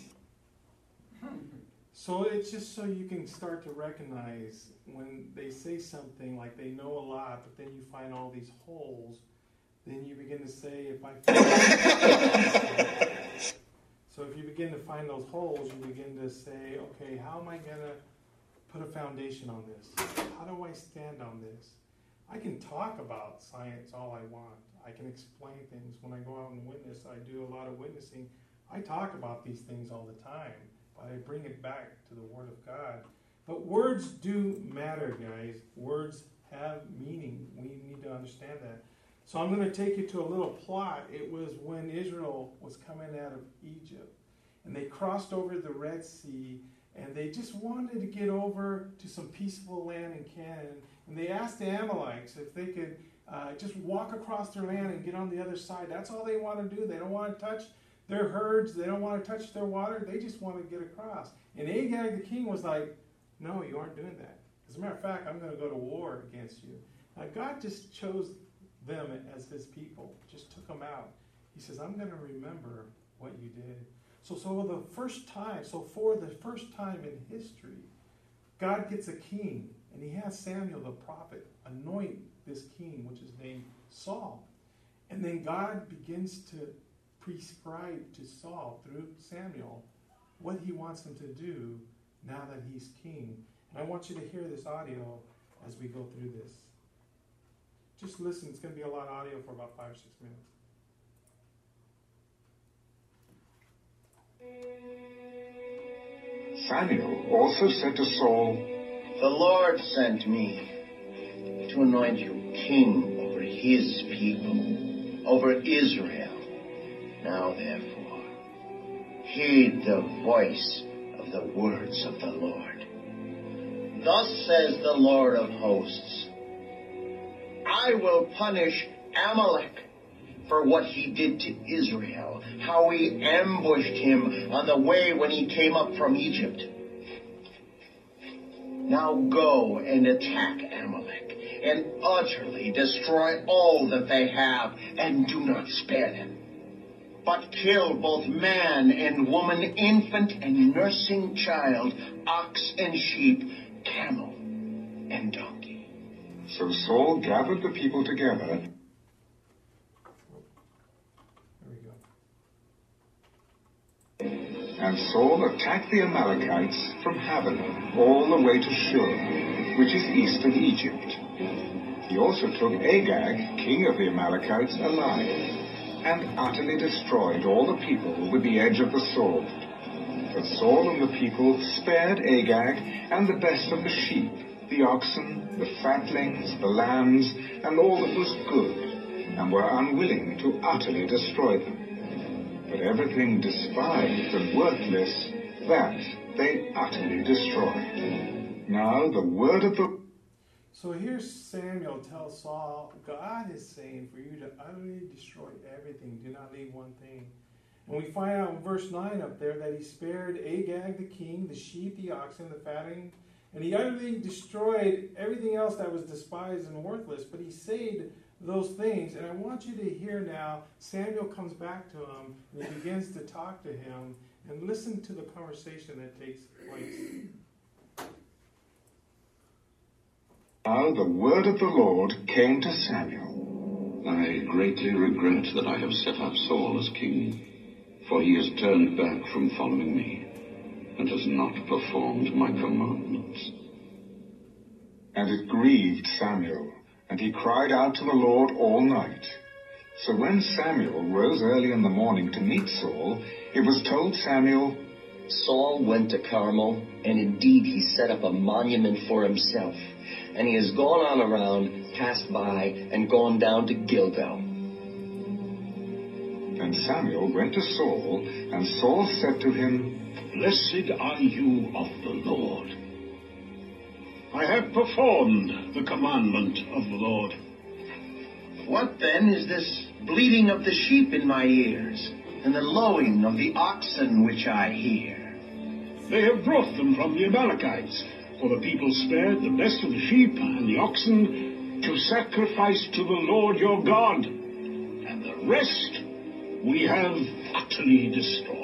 S12: So it's just so you can start to recognize when they say something like they know a lot, but then you find all these holes, then you begin to say, if I find So if you begin to find those holes, you begin to say, okay, how am I going to put a foundation on this? How do I stand on this? I can talk about science all I want. I can explain things. When I go out and witness, I do a lot of witnessing. I talk about these things all the time, but I bring it back to the Word of God. But words do matter, guys. Words have meaning. We need to understand that. So I'm going to take you to a little plot. It was when Israel was coming out of Egypt, and they crossed over the Red Sea, and they just wanted to get over to some peaceful land in Canaan. And they asked the Amalekites if they could uh, just walk across their land and get on the other side. That's all they want to do. They don't want to touch their herds. They don't want to touch their water. They just want to get across. And Agag the king was like, no, you aren't doing that. As a matter of fact, I'm going to go to war against you. Now, God just chose them as his people, just took them out. He says, I'm going to remember what you did. So, so the first time, so for the first time in history, God gets a king. And he has Samuel the prophet anoint this king, which is named Saul. And then God begins to prescribe to Saul through Samuel what he wants him to do now that he's king. And I want you to hear this audio as we go through this. Just listen. It's going to be a lot of audio for about five or six minutes.
S15: Samuel also said to Saul, the Lord sent me to anoint you king over his people, over Israel. Now therefore, heed the voice of the words of the Lord. Thus says the Lord of hosts, I will punish Amalek for what he did to Israel, how he ambushed him on the way when he came up from Egypt. Now go and attack Amalek, and utterly destroy all that they have, and do not spare them. But kill both man and woman, infant and nursing child, ox and sheep, camel and donkey.
S16: So Saul gathered the people together.
S12: There we go.
S16: And Saul attacked the Amalekites from Havilah all the way to Shur, which is east of Egypt. He also took Agag, king of the Amalekites, alive, and utterly destroyed all the people with the edge of the sword. But Saul and the people spared Agag and the best of the sheep, the oxen, the fatlings, the lambs, and all that was good, and were unwilling to utterly destroy them. But everything despised and worthless, that they utterly destroyed. Now the word of the...
S12: So here Samuel tells Saul, God is saying for you to utterly destroy everything. Do not leave one thing. And we find out in verse nine up there that he spared Agag the king, the sheep, the oxen, the fatting, and he utterly destroyed everything else that was despised and worthless, but he saved those things. And I want you to hear now, Samuel comes back to him, and he begins to talk to him, And listen to the conversation that takes place.
S16: Now the word of the Lord came to Samuel.
S17: I greatly regret that I have set up Saul as king, for he has turned back from following me and has not performed my commandments.
S16: And it grieved Samuel, and he cried out to the Lord all night. So when Samuel rose early in the morning to meet Saul, it was told Samuel,
S15: Saul went to Carmel, and indeed he set up a monument for himself. And he has gone on around, passed by, and gone down to Gilgal.
S16: And Samuel went to Saul, and Saul said to him,
S17: Blessed are you of the Lord. I have performed the commandment of the Lord.
S15: What then is this bleating of the sheep in my ears, and the lowing of the oxen which I hear?
S17: They have brought them from the Amalekites, for the people spared the best of the sheep and the oxen to sacrifice to the Lord your God, and the rest we have utterly destroyed.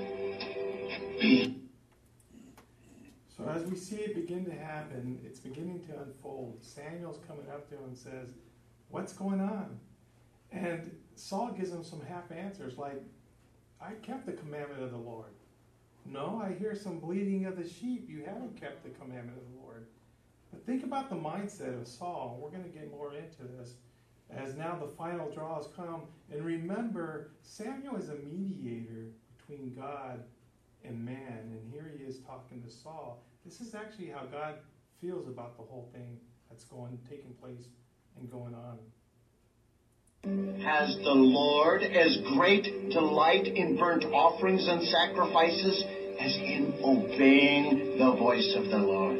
S12: So as we see it begin to happen, it's beginning to unfold. Samuel's coming up to him and says, what's going on? And Saul gives him some half answers like, I kept the commandment of the Lord. No, I hear some bleating of the sheep. You haven't kept the commandment of the Lord. But think about the mindset of Saul. We're going to get more into this as now the final draw has come. And remember, Samuel is a mediator between God and man. And here he is talking to Saul. This is actually how God feels about the whole thing that's going, taking place and going on.
S15: Has the Lord as great delight in burnt offerings and sacrifices as in obeying the voice of the Lord?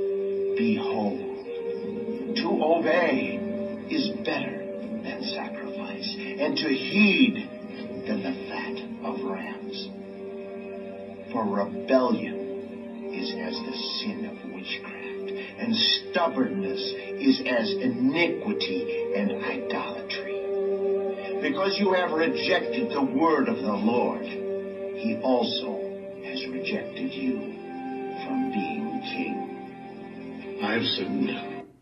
S15: Behold, to obey is better than sacrifice, and to heed than the fat of rams. For rebellion is as the sin of witchcraft, and stubbornness is as iniquity and idolatry. Because you have rejected the word of the Lord, he also has rejected you from being king.
S17: I have sinned.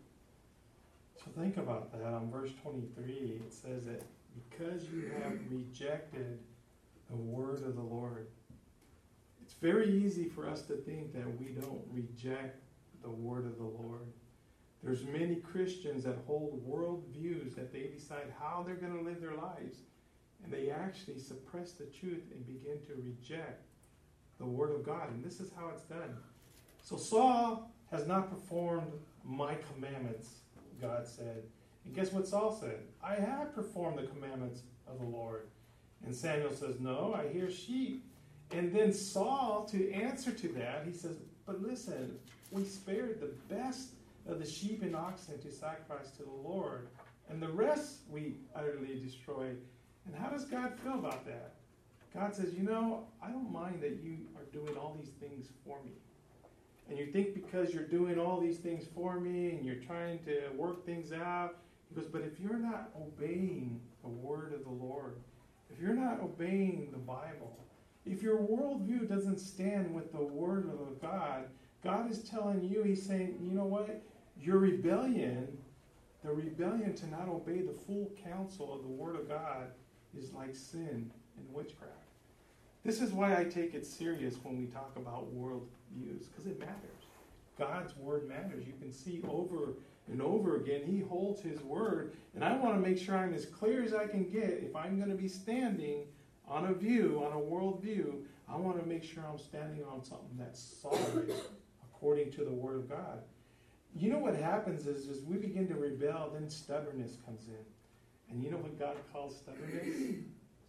S12: So think about that. On verse twenty-three, it says that because you have rejected the word of the Lord, it's very easy for us to think that we don't reject the word of the Lord. There's many Christians that hold world views that they decide how they're going to live their lives, and they actually suppress the truth and begin to reject the word of God. And this is how it's done. So Saul has not performed my commandments, God said. And guess what Saul said? I have performed the commandments of the Lord. And Samuel says, no, I hear sheep. And then Saul, to answer to that, he says, but listen, we spared the best of the sheep and oxen to sacrifice to the Lord, and the rest we utterly destroyed. And how does God feel about that? God says, you know, I don't mind that you are doing all these things for me. And you think because you're doing all these things for me and you're trying to work things out, he goes, but if you're not obeying the word of the Lord, if you're not obeying the Bible, if your worldview doesn't stand with the word of God, God is telling you, he's saying, you know what? Your rebellion, the rebellion to not obey the full counsel of the word of God is like sin and witchcraft. This is why I take it serious when we talk about world views, because it matters. God's word matters. You can see over and over again, he holds his word, and I want to make sure I'm as clear as I can get. If I'm going to be standing on a view, on a world view, I want to make sure I'm standing on something that's solid according to the word of God. You know what happens is, is we begin to rebel, then stubbornness comes in. And you know what God calls stubbornness?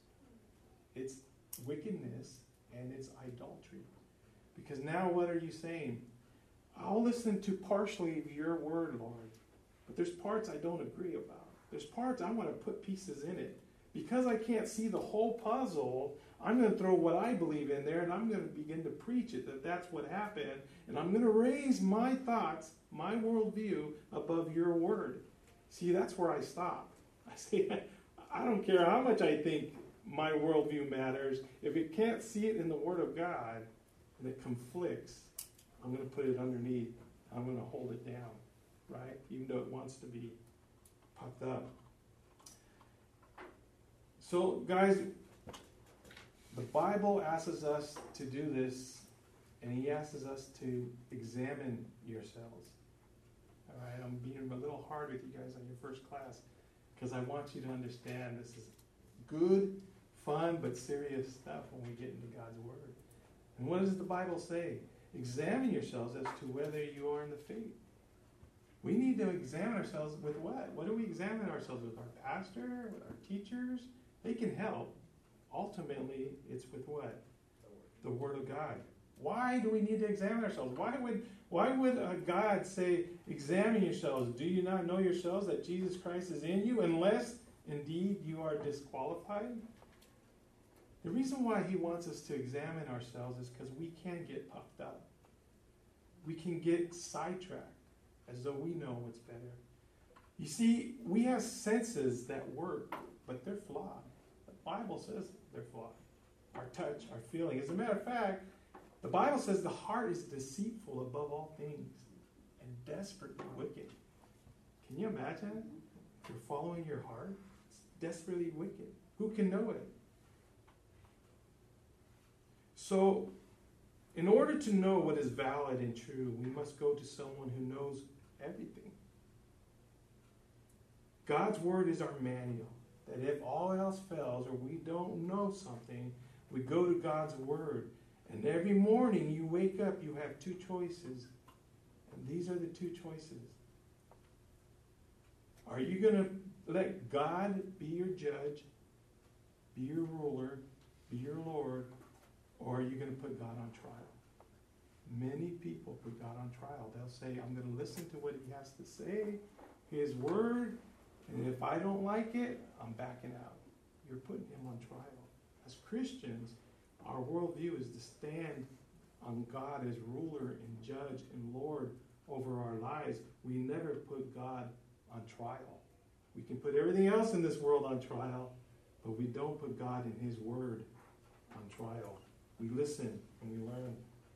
S12: It's wickedness and it's idolatry. Because now what are you saying? I'll listen to partially of your word, Lord, but there's parts I don't agree about. There's parts I want to put pieces in it. Because I can't see the whole puzzle, I'm going to throw what I believe in there, and I'm going to begin to preach it, that that's what happened, and I'm going to raise my thoughts, my worldview, above your word. See, that's where I stop. I say, I don't care how much I think my worldview matters, if it can't see it in the Word of God and it conflicts, I'm going to put it underneath. I'm going to hold it down, right? Even though it wants to be puffed up. So, guys, the Bible asks us to do this, and he asks us to examine yourselves. All right, I'm being a little hard with you guys on your first class because I want you to understand this is good, fun, but serious stuff when we get into God's Word. And what does the Bible say? Examine yourselves as to whether you are in the faith. We need to examine ourselves with what? What do we examine ourselves with? Our pastor, with our teachers? They can help. Ultimately, it's with what? The Word of God. Why do we need to examine ourselves? Why would why would uh, God say, examine yourselves? Do you not know yourselves that Jesus Christ is in you, unless indeed you are disqualified? The reason why he wants us to examine ourselves is because we can get puffed up. We can get sidetracked as though we know what's better. You see, we have senses that work, but they're flawed. The Bible says they're flawed. Our touch, our feeling. As a matter of fact, the Bible says the heart is deceitful above all things and desperately wicked. Can you imagine? You're following your heart? It's desperately wicked. Who can know it? So, in order to know what is valid and true, we must go to someone who knows everything. God's Word is our manual. That if all else fails or we don't know something, we go to God's Word. And every morning you wake up, you have two choices. And these are the two choices. Are you going to let God be your judge, be your ruler, be your Lord, or are you going to put God on trial? Many people put God on trial. They'll say, I'm going to listen to what he has to say, his word, and if I don't like it, I'm backing out. You're putting him on trial. As Christians, our worldview is to stand on God as ruler and judge and Lord over our lives. We never put God on trial. We can put everything else in this world on trial, but we don't put God in his word on trial. We listen and we learn.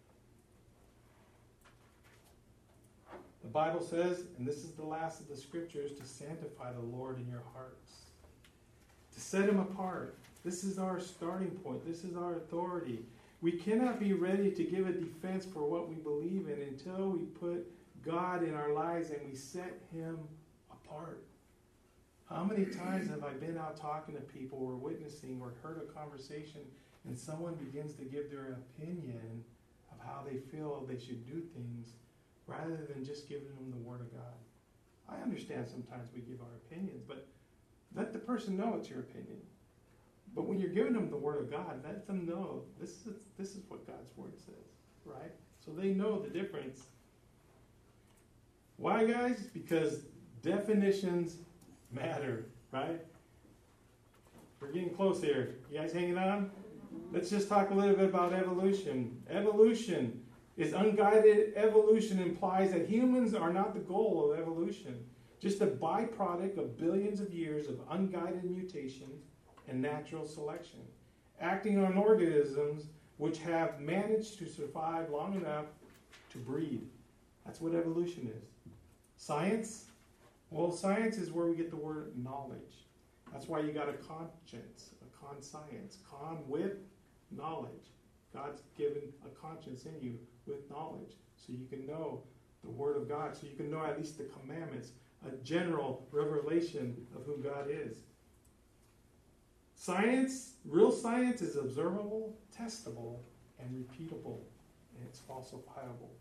S12: The Bible says, and this is the last of the scriptures, to sanctify the Lord in your hearts. To set him apart. This is our starting point. This is our authority. We cannot be ready to give a defense for what we believe in until we put God in our lives and we set him apart. How many times have I been out talking to people or witnessing or heard a conversation and someone begins to give their opinion of how they feel they should do things rather than just giving them the Word of God? I understand sometimes we give our opinions, but let the person know it's your opinion. But when you're giving them the Word of God, let them know this is, this is what God's Word says, right? So they know the difference. Why, guys? Because definitions matter, right? We're getting close here. You guys hanging on? Let's just talk a little bit about evolution. Evolution is unguided. Evolution implies that humans are not the goal of evolution, just a byproduct of billions of years of unguided mutation and natural selection, acting on organisms which have managed to survive long enough to breed. That's what evolution is. Science? Well, science is where we get the word knowledge. That's why you got a conscience, a conscience, con with knowledge. God's given a conscience in you with knowledge, so you can know the Word of God, so you can know at least the commandments, a general revelation of who God is. Science, real science, is observable, testable, and repeatable, and it's falsifiable.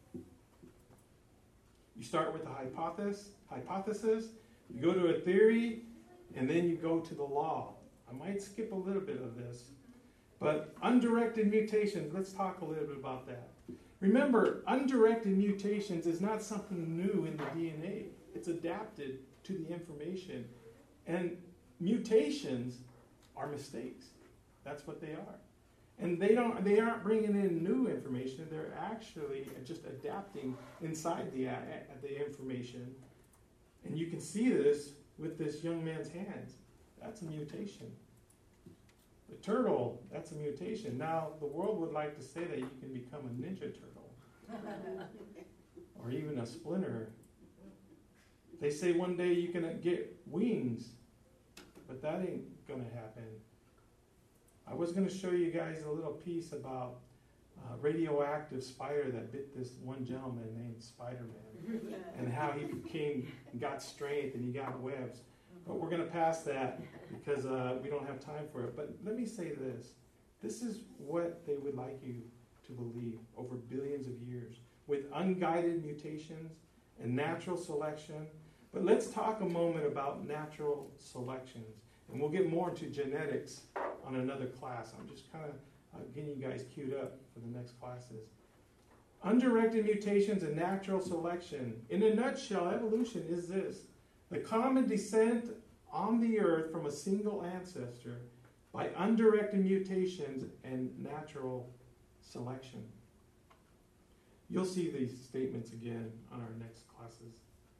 S12: You start with a hypothesis, hypothesis, you go to a theory, and then you go to the law. I might skip a little bit of this, but undirected mutations, let's talk a little bit about that. Remember, undirected mutations is not something new in the D N A. It's adapted to the information. And mutations are mistakes. That's what they are. And they don't. They aren't bringing in new information. They're actually just adapting inside the, uh, the information. And you can see this with this young man's hands. That's a mutation. The turtle, that's a mutation. Now, the world would like to say that you can become a ninja turtle or even a splinter. They say one day you can get wings, but that ain't going to happen. I was going to show you guys a little piece about a radioactive spider that bit this one gentleman named Spider-Man and how he became, got strength and he got webs. But we're going to pass that because uh, we don't have time for it. But let me say this. This is what they would like you to believe over billions of years with unguided mutations and natural selection. But let's talk a moment about natural selections. And we'll get more into genetics on another class. I'm just kind of uh, getting you guys queued up for the next classes. Undirected mutations and natural selection. In a nutshell, evolution is this. The common descent on the earth from a single ancestor by undirected mutations and natural selection. You'll see these statements again on our next classes.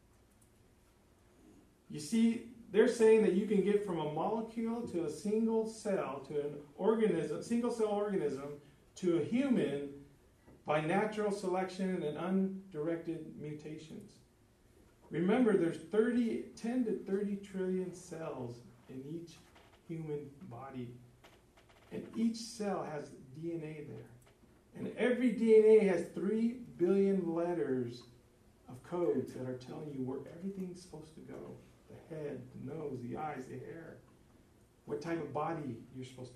S12: You see, they're saying that you can get from a molecule to a single cell to an organism, single cell organism to a human by natural selection and undirected mutations. Remember, there's thirty, ten to thirty trillion cells in each human body. And each cell has D N A there. And every D N A has three billion letters of codes that are telling you where everything's supposed to go. The head, the nose, the eyes, the hair. What type of body you're supposed to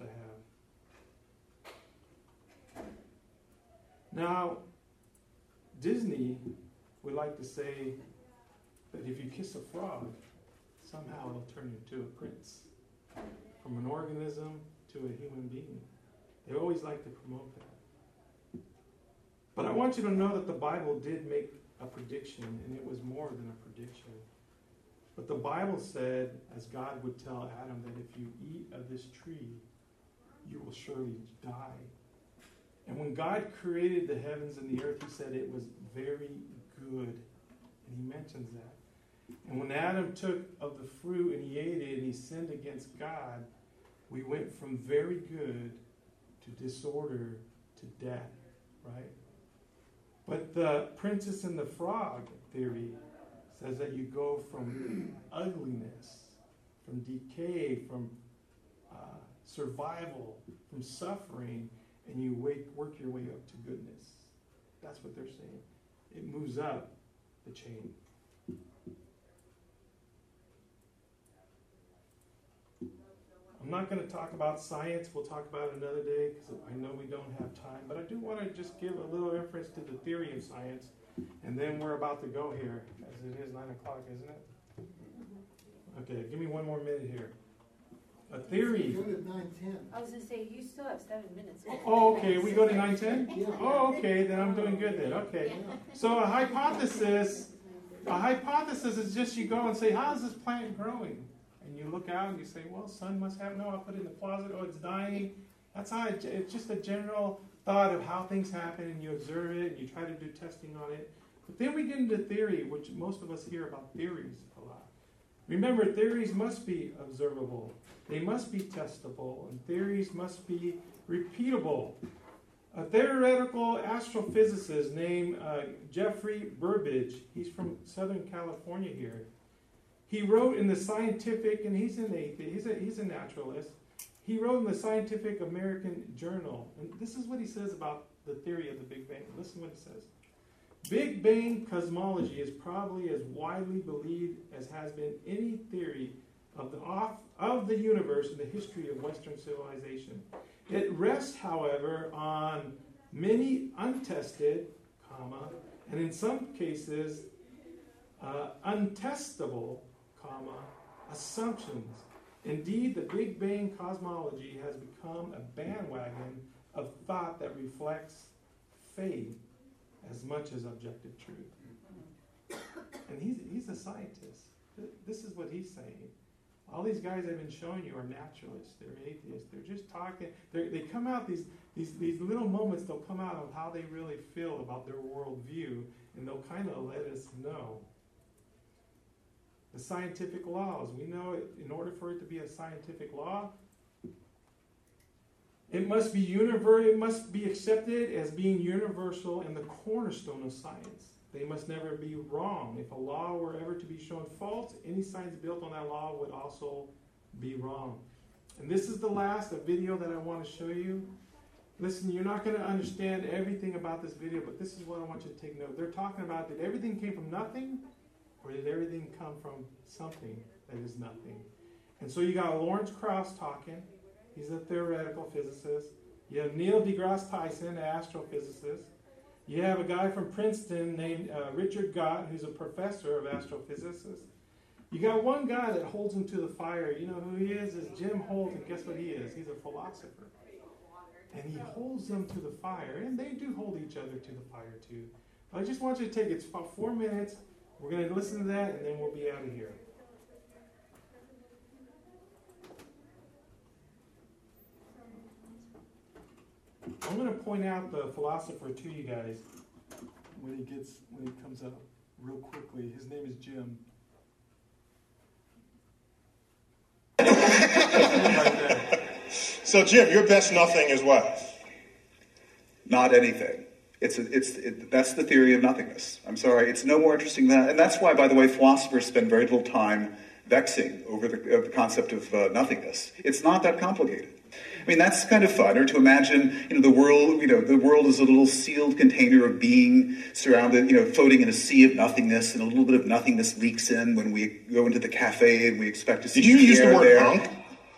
S12: have. Now, Disney would like to say that if you kiss a frog, somehow it'll turn into a prince. From an organism to a human being. They always like to promote that. But I want you to know that the Bible did make a prediction, and it was more than a prediction. But the Bible said, as God would tell Adam, that if you eat of this tree, you will surely die. And when God created the heavens and the earth, he said it was very good. And he mentions that. And when Adam took of the fruit and he ate it and he sinned against God, we went from very good to disorder to death, right? But the Princess and the Frog theory says that you go from ugliness, from decay, from uh, survival, from suffering, and you wake, work your way up to goodness. That's what they're saying. It moves up the chain. I'm not going to talk about science. We'll talk about it another day because I know we don't have time. But I do want to just give a little reference to the theory of science. And then we're about to go here, as it is nine o'clock, isn't it? Okay, give me one more minute here. A theory.
S1: Go to nine ten.
S8: I was going to say, you still have seven minutes.
S12: Oh, okay. We go to nine ten?
S1: Yeah.
S12: Oh, okay. Then I'm doing good then. Okay. So a hypothesis, a hypothesis is just you go and say, how is this plant growing? And you look out and you say, well, sun must have, no, I'll put it in the closet. Oh, it's dying. That's how it, it's just a general thought of how things happen, and you observe it, and you try to do testing on it. But then we get into theory, which most of us hear about theories a lot. Remember, theories must be observable. They must be testable, and theories must be repeatable. A theoretical astrophysicist named uh, Jeffrey Burbidge, he's from Southern California here. He wrote in the Scientific, and he's an atheist, he's a, he's a naturalist. He wrote in the Scientific American Journal, and this is what he says about the theory of the Big Bang. Listen what he says. Big Bang cosmology is probably as widely believed as has been any theory of the, off, of the universe in the history of Western civilization. It rests, however, on many untested, comma, and in some cases, uh, untestable, comma, assumptions. Indeed, the Big Bang cosmology has become a bandwagon of thought that reflects faith as much as objective truth. And he's, he's a scientist. This is what he's saying. All these guys I've been showing you are naturalists. They're atheists. They're just talking. They're, they come out, these, these, these little moments, they'll come out of how they really feel about their worldview, and they'll kind of let us know. The scientific laws. We know it, in order for it to be a scientific law, It must be univer- It must be accepted as being universal and the cornerstone of science. They must never be wrong. If a law were ever to be shown false, any science built on that law would also be wrong. And this is the last video that I want to show you. Listen, you're not going to understand everything about this video, but this is what I want you to take note. They're talking about, did everything came from nothing, or did everything come from something that is nothing? And so you got Lawrence Krauss talking. He's a theoretical physicist. You have Neil deGrasse Tyson, an astrophysicist. You have a guy from Princeton named uh, Richard Gott, who's a professor of astrophysics. You got one guy that holds him to the fire. You know who he is? Is Jim Holt, and guess what he is? He's a philosopher. And he holds them to the fire, and they do hold each other to the fire too. But I just want you to take, it's about four minutes. We're going to listen to that, and then we'll be out of here. I'm going to point out the philosopher to you guys when he gets when he comes up real quickly. His name is Jim.
S18: So, Jim, your best nothing is what?
S19: Not anything. It's a, it's it, that's the theory of nothingness. I'm sorry, it's no more interesting than that. And that's why, by the way, philosophers spend very little time vexing over the, uh, the concept of uh, nothingness. It's not that complicated. I mean, that's kind of fun, or to imagine, you know, the world, you know, the world is a little sealed container of being surrounded, you know, floating in a sea of nothingness, and a little bit of nothingness leaks in when we go into the cafe and we expect to see
S18: Did you use the word
S19: there.
S18: punk?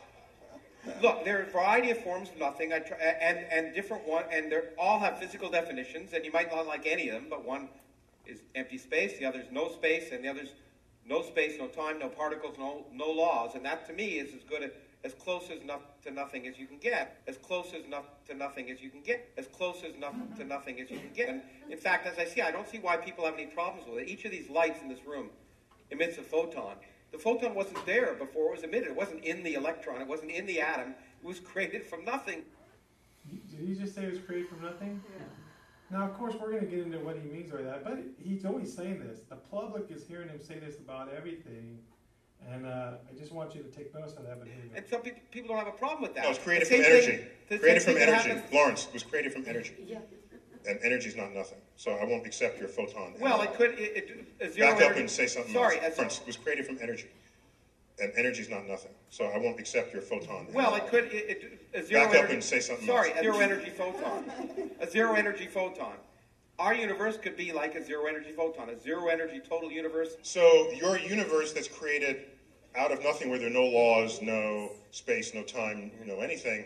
S20: Look, there are a variety of forms of nothing, I try, and and different one, and they all have physical definitions, and you might not like any of them, but one is empty space, the other is no space, and the other's no space, no time, no particles, no no laws, and that to me is as good a, as close as no, to nothing as you can get, as close as no, to nothing as you can get, as close as no, to nothing as you can get. And in fact, as I see, I don't see why people have any problems with it. Each of these lights in this room emits a photon. The photon wasn't there before it was emitted. It wasn't in the electron. It wasn't in the atom. It was created from nothing.
S12: Did he just say it was created from nothing? Yeah. Now, of course, we're going to get into what he means by that, but he's always saying this. The public is hearing him say this about everything, and uh, I just want you to take notice of that behavior.
S20: And some people, people don't have a problem with that.
S18: No, it's created
S20: The
S18: from
S20: same
S18: energy.
S20: thing-
S18: Created
S20: same
S18: from
S20: thing that
S18: energy.
S20: happens-
S18: Lawrence, it was created from energy.
S20: Yeah.
S18: And energy is not nothing. So I won't accept your photon.
S20: Well, it could. It, it, a zero
S18: Back up
S20: energy-
S18: and say something
S20: Sorry,
S18: else.
S20: as-
S18: Prince, it was created from energy. And energy is not nothing. So I won't accept your photon.
S20: Well, it could. It, it, a zero
S18: Back up
S20: energy,
S18: and say something
S20: Sorry,
S18: else.
S20: a zero energy photon. A zero energy photon. Our universe could be like a zero energy photon, a zero energy total universe.
S18: So your universe that's created out of nothing, where there are no laws, no space, no time, you know, anything,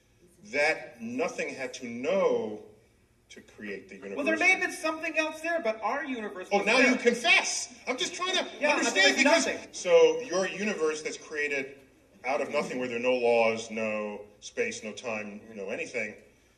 S18: that nothing had to know to create the universe.
S20: Well, there may have been something else there, but our universe.
S18: Oh,
S20: was
S18: now
S20: there.
S18: you confess. I'm just trying to
S20: Yeah,
S18: understand
S20: there's
S18: because.
S20: nothing.
S18: So your universe that's created out of nothing, where there are no laws, no space, no time, you know, anything,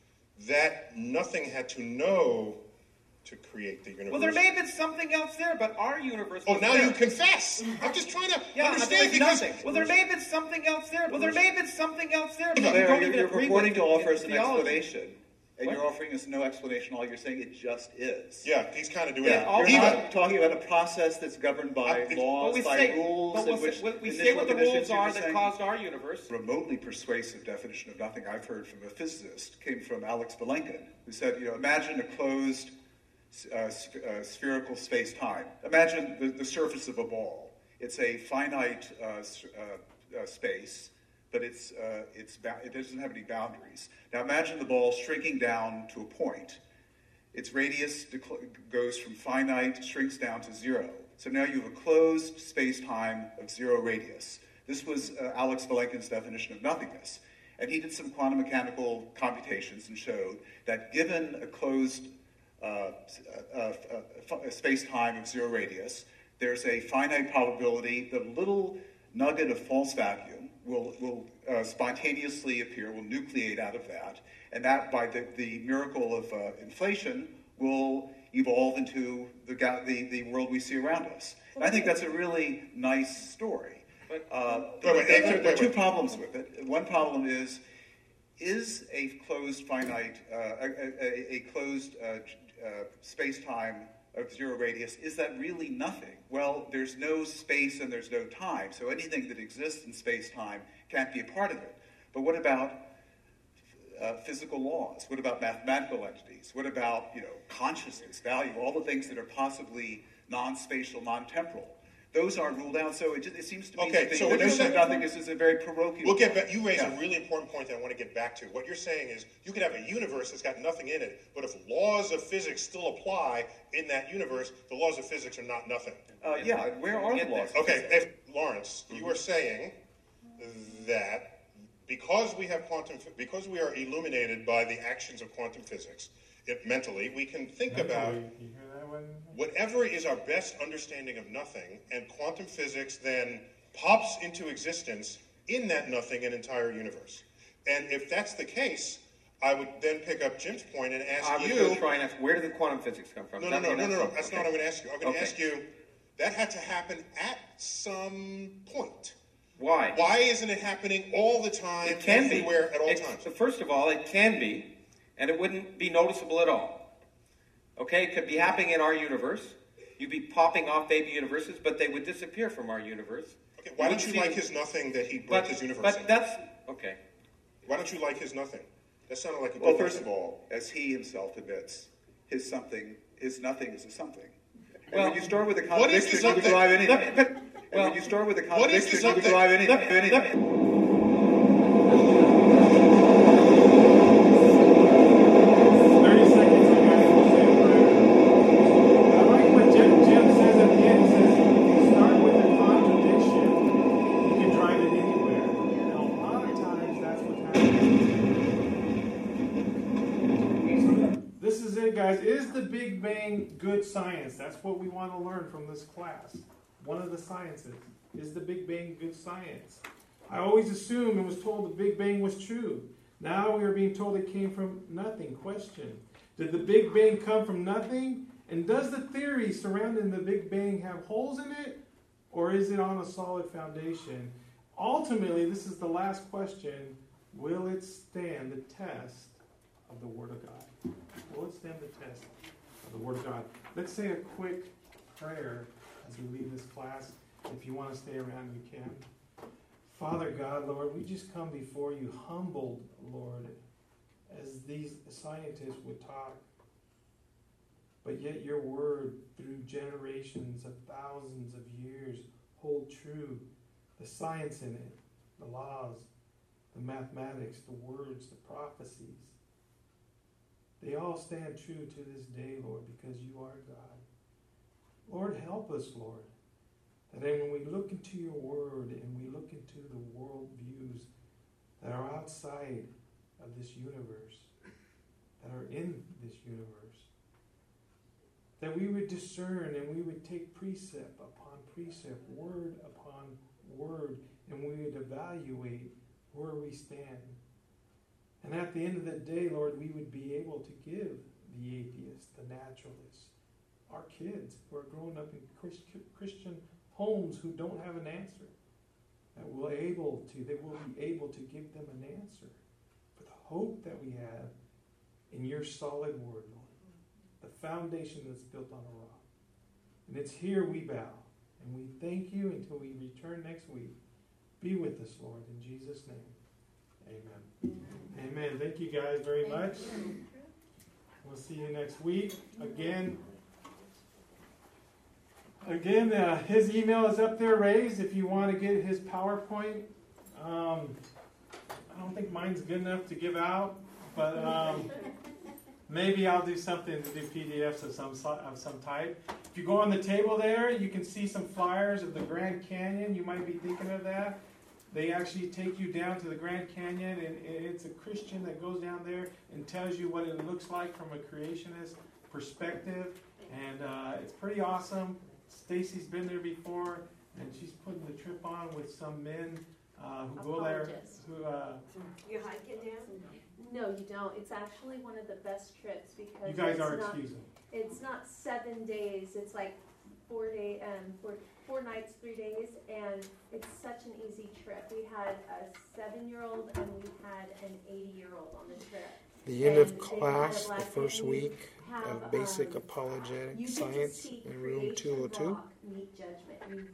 S18: that nothing had to know to create the universe.
S20: Well, there may have been something else there, but our universe.
S18: Oh,
S20: was
S18: now
S20: there.
S18: you confess. I'm just trying to
S20: Yeah,
S18: understand
S20: there's
S18: because.
S20: nothing. Well, there may have been something else there. Well, there may have been something else there. But you
S19: There,
S20: don't
S19: you're,
S20: even
S19: you're
S20: agree
S19: purporting
S20: with
S19: to offer us an
S20: theology.
S19: explanation, and
S20: What?
S19: you're offering us no explanation. All you're saying, it just is.
S18: Yeah, he's kind of doing
S19: Yeah,
S18: it.
S19: you're
S18: Even-
S19: not talking about a process that's governed by
S18: I-
S19: laws,
S20: But we
S19: by
S20: say,
S19: rules,
S20: but
S19: in
S20: we'll
S19: which
S20: say, we- we say
S19: initial
S20: what the
S19: conditions
S20: rules
S19: you're
S20: are that
S19: saying-
S20: caused our universe.
S19: Remotely persuasive definition of nothing I've heard from a physicist came from Alex Vilenkin, who said, you know, imagine a closed uh, sp- uh, spherical space-time. Imagine the, the surface of a ball. It's a finite uh, s- uh, uh, space, but it's, uh, it's ba- it doesn't have any boundaries. Now imagine the ball shrinking down to a point. Its radius decl- goes from finite, shrinks down to zero. So now you have a closed space-time of zero radius. This was uh, Alex Vilenkin's definition of nothingness. And he did some quantum mechanical computations and showed that given a closed uh, uh, uh, uh, space-time of zero radius, there's a finite probability that a little nugget of false vacuum will, will uh, spontaneously appear, will nucleate out of that, and that, by the, the miracle of uh, inflation, will evolve into the, ga- the, the world we see around us. And I think that's a really nice story. Uh,
S18: Wait, wait,
S19: there,
S18: wait,
S19: there are
S18: wait,
S19: two
S18: wait.
S19: problems with it. One problem is, is a closed finite, uh, a, a, a closed uh, uh, space-time of zero radius, is that really nothing? Well, there's no space and there's no time, so anything that exists in space-time can't be a part of it. But what about uh, physical laws? What about mathematical entities? What about, you know, consciousness, value, all the things that are possibly non-spatial, non-temporal? Those aren't ruled out, so it, just, it seems to me
S18: Okay,
S19: that the
S18: so what you're
S19: notion of
S18: saying-
S19: nothingness is a very parochial.
S18: We'll get back. You raise
S19: Yeah.
S18: a really important point that I want to get back to. What you're saying is you could have a universe that's got nothing in it, but if laws of physics still apply in that universe, the laws of physics are not nothing.
S19: Uh, yeah, where are the laws of
S18: Okay,
S19: physics?
S18: if, Lawrence, you are saying that because we have quantum, because we are illuminated by the actions of quantum physics, it, mentally, we can think about
S12: You hear that one?
S18: whatever is our best understanding of nothing, and quantum physics then pops into existence in that nothing an entire universe. And if that's the case, I would then pick up Jim's point and ask
S20: I was
S18: you.
S20: going to try and ask, where did the quantum physics come from?
S18: No, no, no,
S20: Nothing
S18: no, no, no.
S20: else?
S18: That's
S20: Okay.
S18: not what I'm going to ask you. I'm going to
S20: Okay.
S18: ask you. That had to happen at some point.
S20: Why?
S18: Why isn't it happening all the time,
S20: It can be.
S18: everywhere, at all
S20: It-
S18: times?
S20: So first of all, it can be, and it wouldn't be noticeable at all. Okay, it could be happening in our universe. You'd be popping off baby universes, but they would disappear from our universe.
S18: Okay, why don't
S20: wouldn't
S18: you
S20: see
S18: like
S20: them.
S18: his nothing that he broke
S20: But,
S18: his universe
S20: but
S18: in?
S20: that's okay.
S18: Why don't you like his nothing? That sounded like a
S19: Well,
S18: good
S19: first
S18: reason.
S19: of all, as he himself admits, his something, his nothing is a something. And
S20: Well,
S19: when you start with a
S20: what is the
S19: contradiction, you
S20: something?
S19: can drive anything.
S20: Let me- but-
S19: and
S20: well,
S19: when you start with a
S20: what is the
S19: contradiction, you can
S20: something?
S19: drive anything.
S20: Let me-
S19: anything.
S20: let me-
S12: thirty seconds, I got to say a prayer. I like what Jim, Jim says at the end. He says, if you start with a contradiction, you can drive it anywhere. And a lot of times, that's what's happening. This is it, guys. Is the Big Bang good science? That's what we want to learn from this class. One of the sciences. Is the Big Bang good science? I always assumed and was told the Big Bang was true. Now we are being told it came from nothing. Question. Did the Big Bang come from nothing? And does the theory surrounding the Big Bang have holes in it? Or is it on a solid foundation? Ultimately, this is the last question. Will it stand the test of the Word of God? Will it stand the test of the Word of God? Let's say a quick prayer as we leave this class. If you want to stay around, you can. Father God, Lord, we just come before you humbled, Lord, as these scientists would talk. But yet your word, through generations of thousands of years, hold true. The science in it, the laws, the mathematics, the words, the prophecies. They all stand true to this day, Lord, because you are God. Lord, help us, Lord. And then when we look into your word and we look into the world views that are outside of this universe, that are in this universe, that we would discern and we would take precept upon precept, word upon word, and we would evaluate where we stand. And at the end of the day, Lord, we would be able to give the atheists, the naturalists, our kids who are growing up in Christian homes who don't have an answer, that we're able to, they will be able to give them an answer for the hope that we have in your solid word, Lord, the foundation that's built on a rock. And it's here we bow, and we thank you until we return next week. Be with us, Lord, in Jesus' name. Amen. Amen. Thank you guys very much. We'll see you next week. Again, Again, uh, his email is up there raised if you want to get his PowerPoint. Um, I don't think mine's good enough to give out, but um, maybe I'll do something to do P D Fs of some of some type. If you go on the table there, you can see some flyers of the Grand Canyon. You might be thinking of that. They actually take you down to the Grand Canyon, and it's a Christian that goes down there and tells you what it looks like from a creationist perspective, and uh, it's pretty awesome. Stacy's been there before, and she's putting the trip on with some men uh, who go there. Who uh,
S8: You hike it down? No, you don't. It's actually one of the best trips because
S12: you guys
S8: it's
S12: are
S8: not,
S12: excusing.
S8: It's not seven days. It's like four day um four four nights, three days, and it's such an easy trip. We had a seven year old and we had an eighty year old on the trip.
S2: The end
S8: And
S2: of
S8: they
S2: class,
S8: had a
S2: the first
S8: blessing.
S2: week
S8: Have,
S2: of basic
S8: um,
S2: apologetic
S8: you get to
S2: science
S8: see
S2: in room
S8: creation
S2: two oh two.
S8: rock meet judgment. You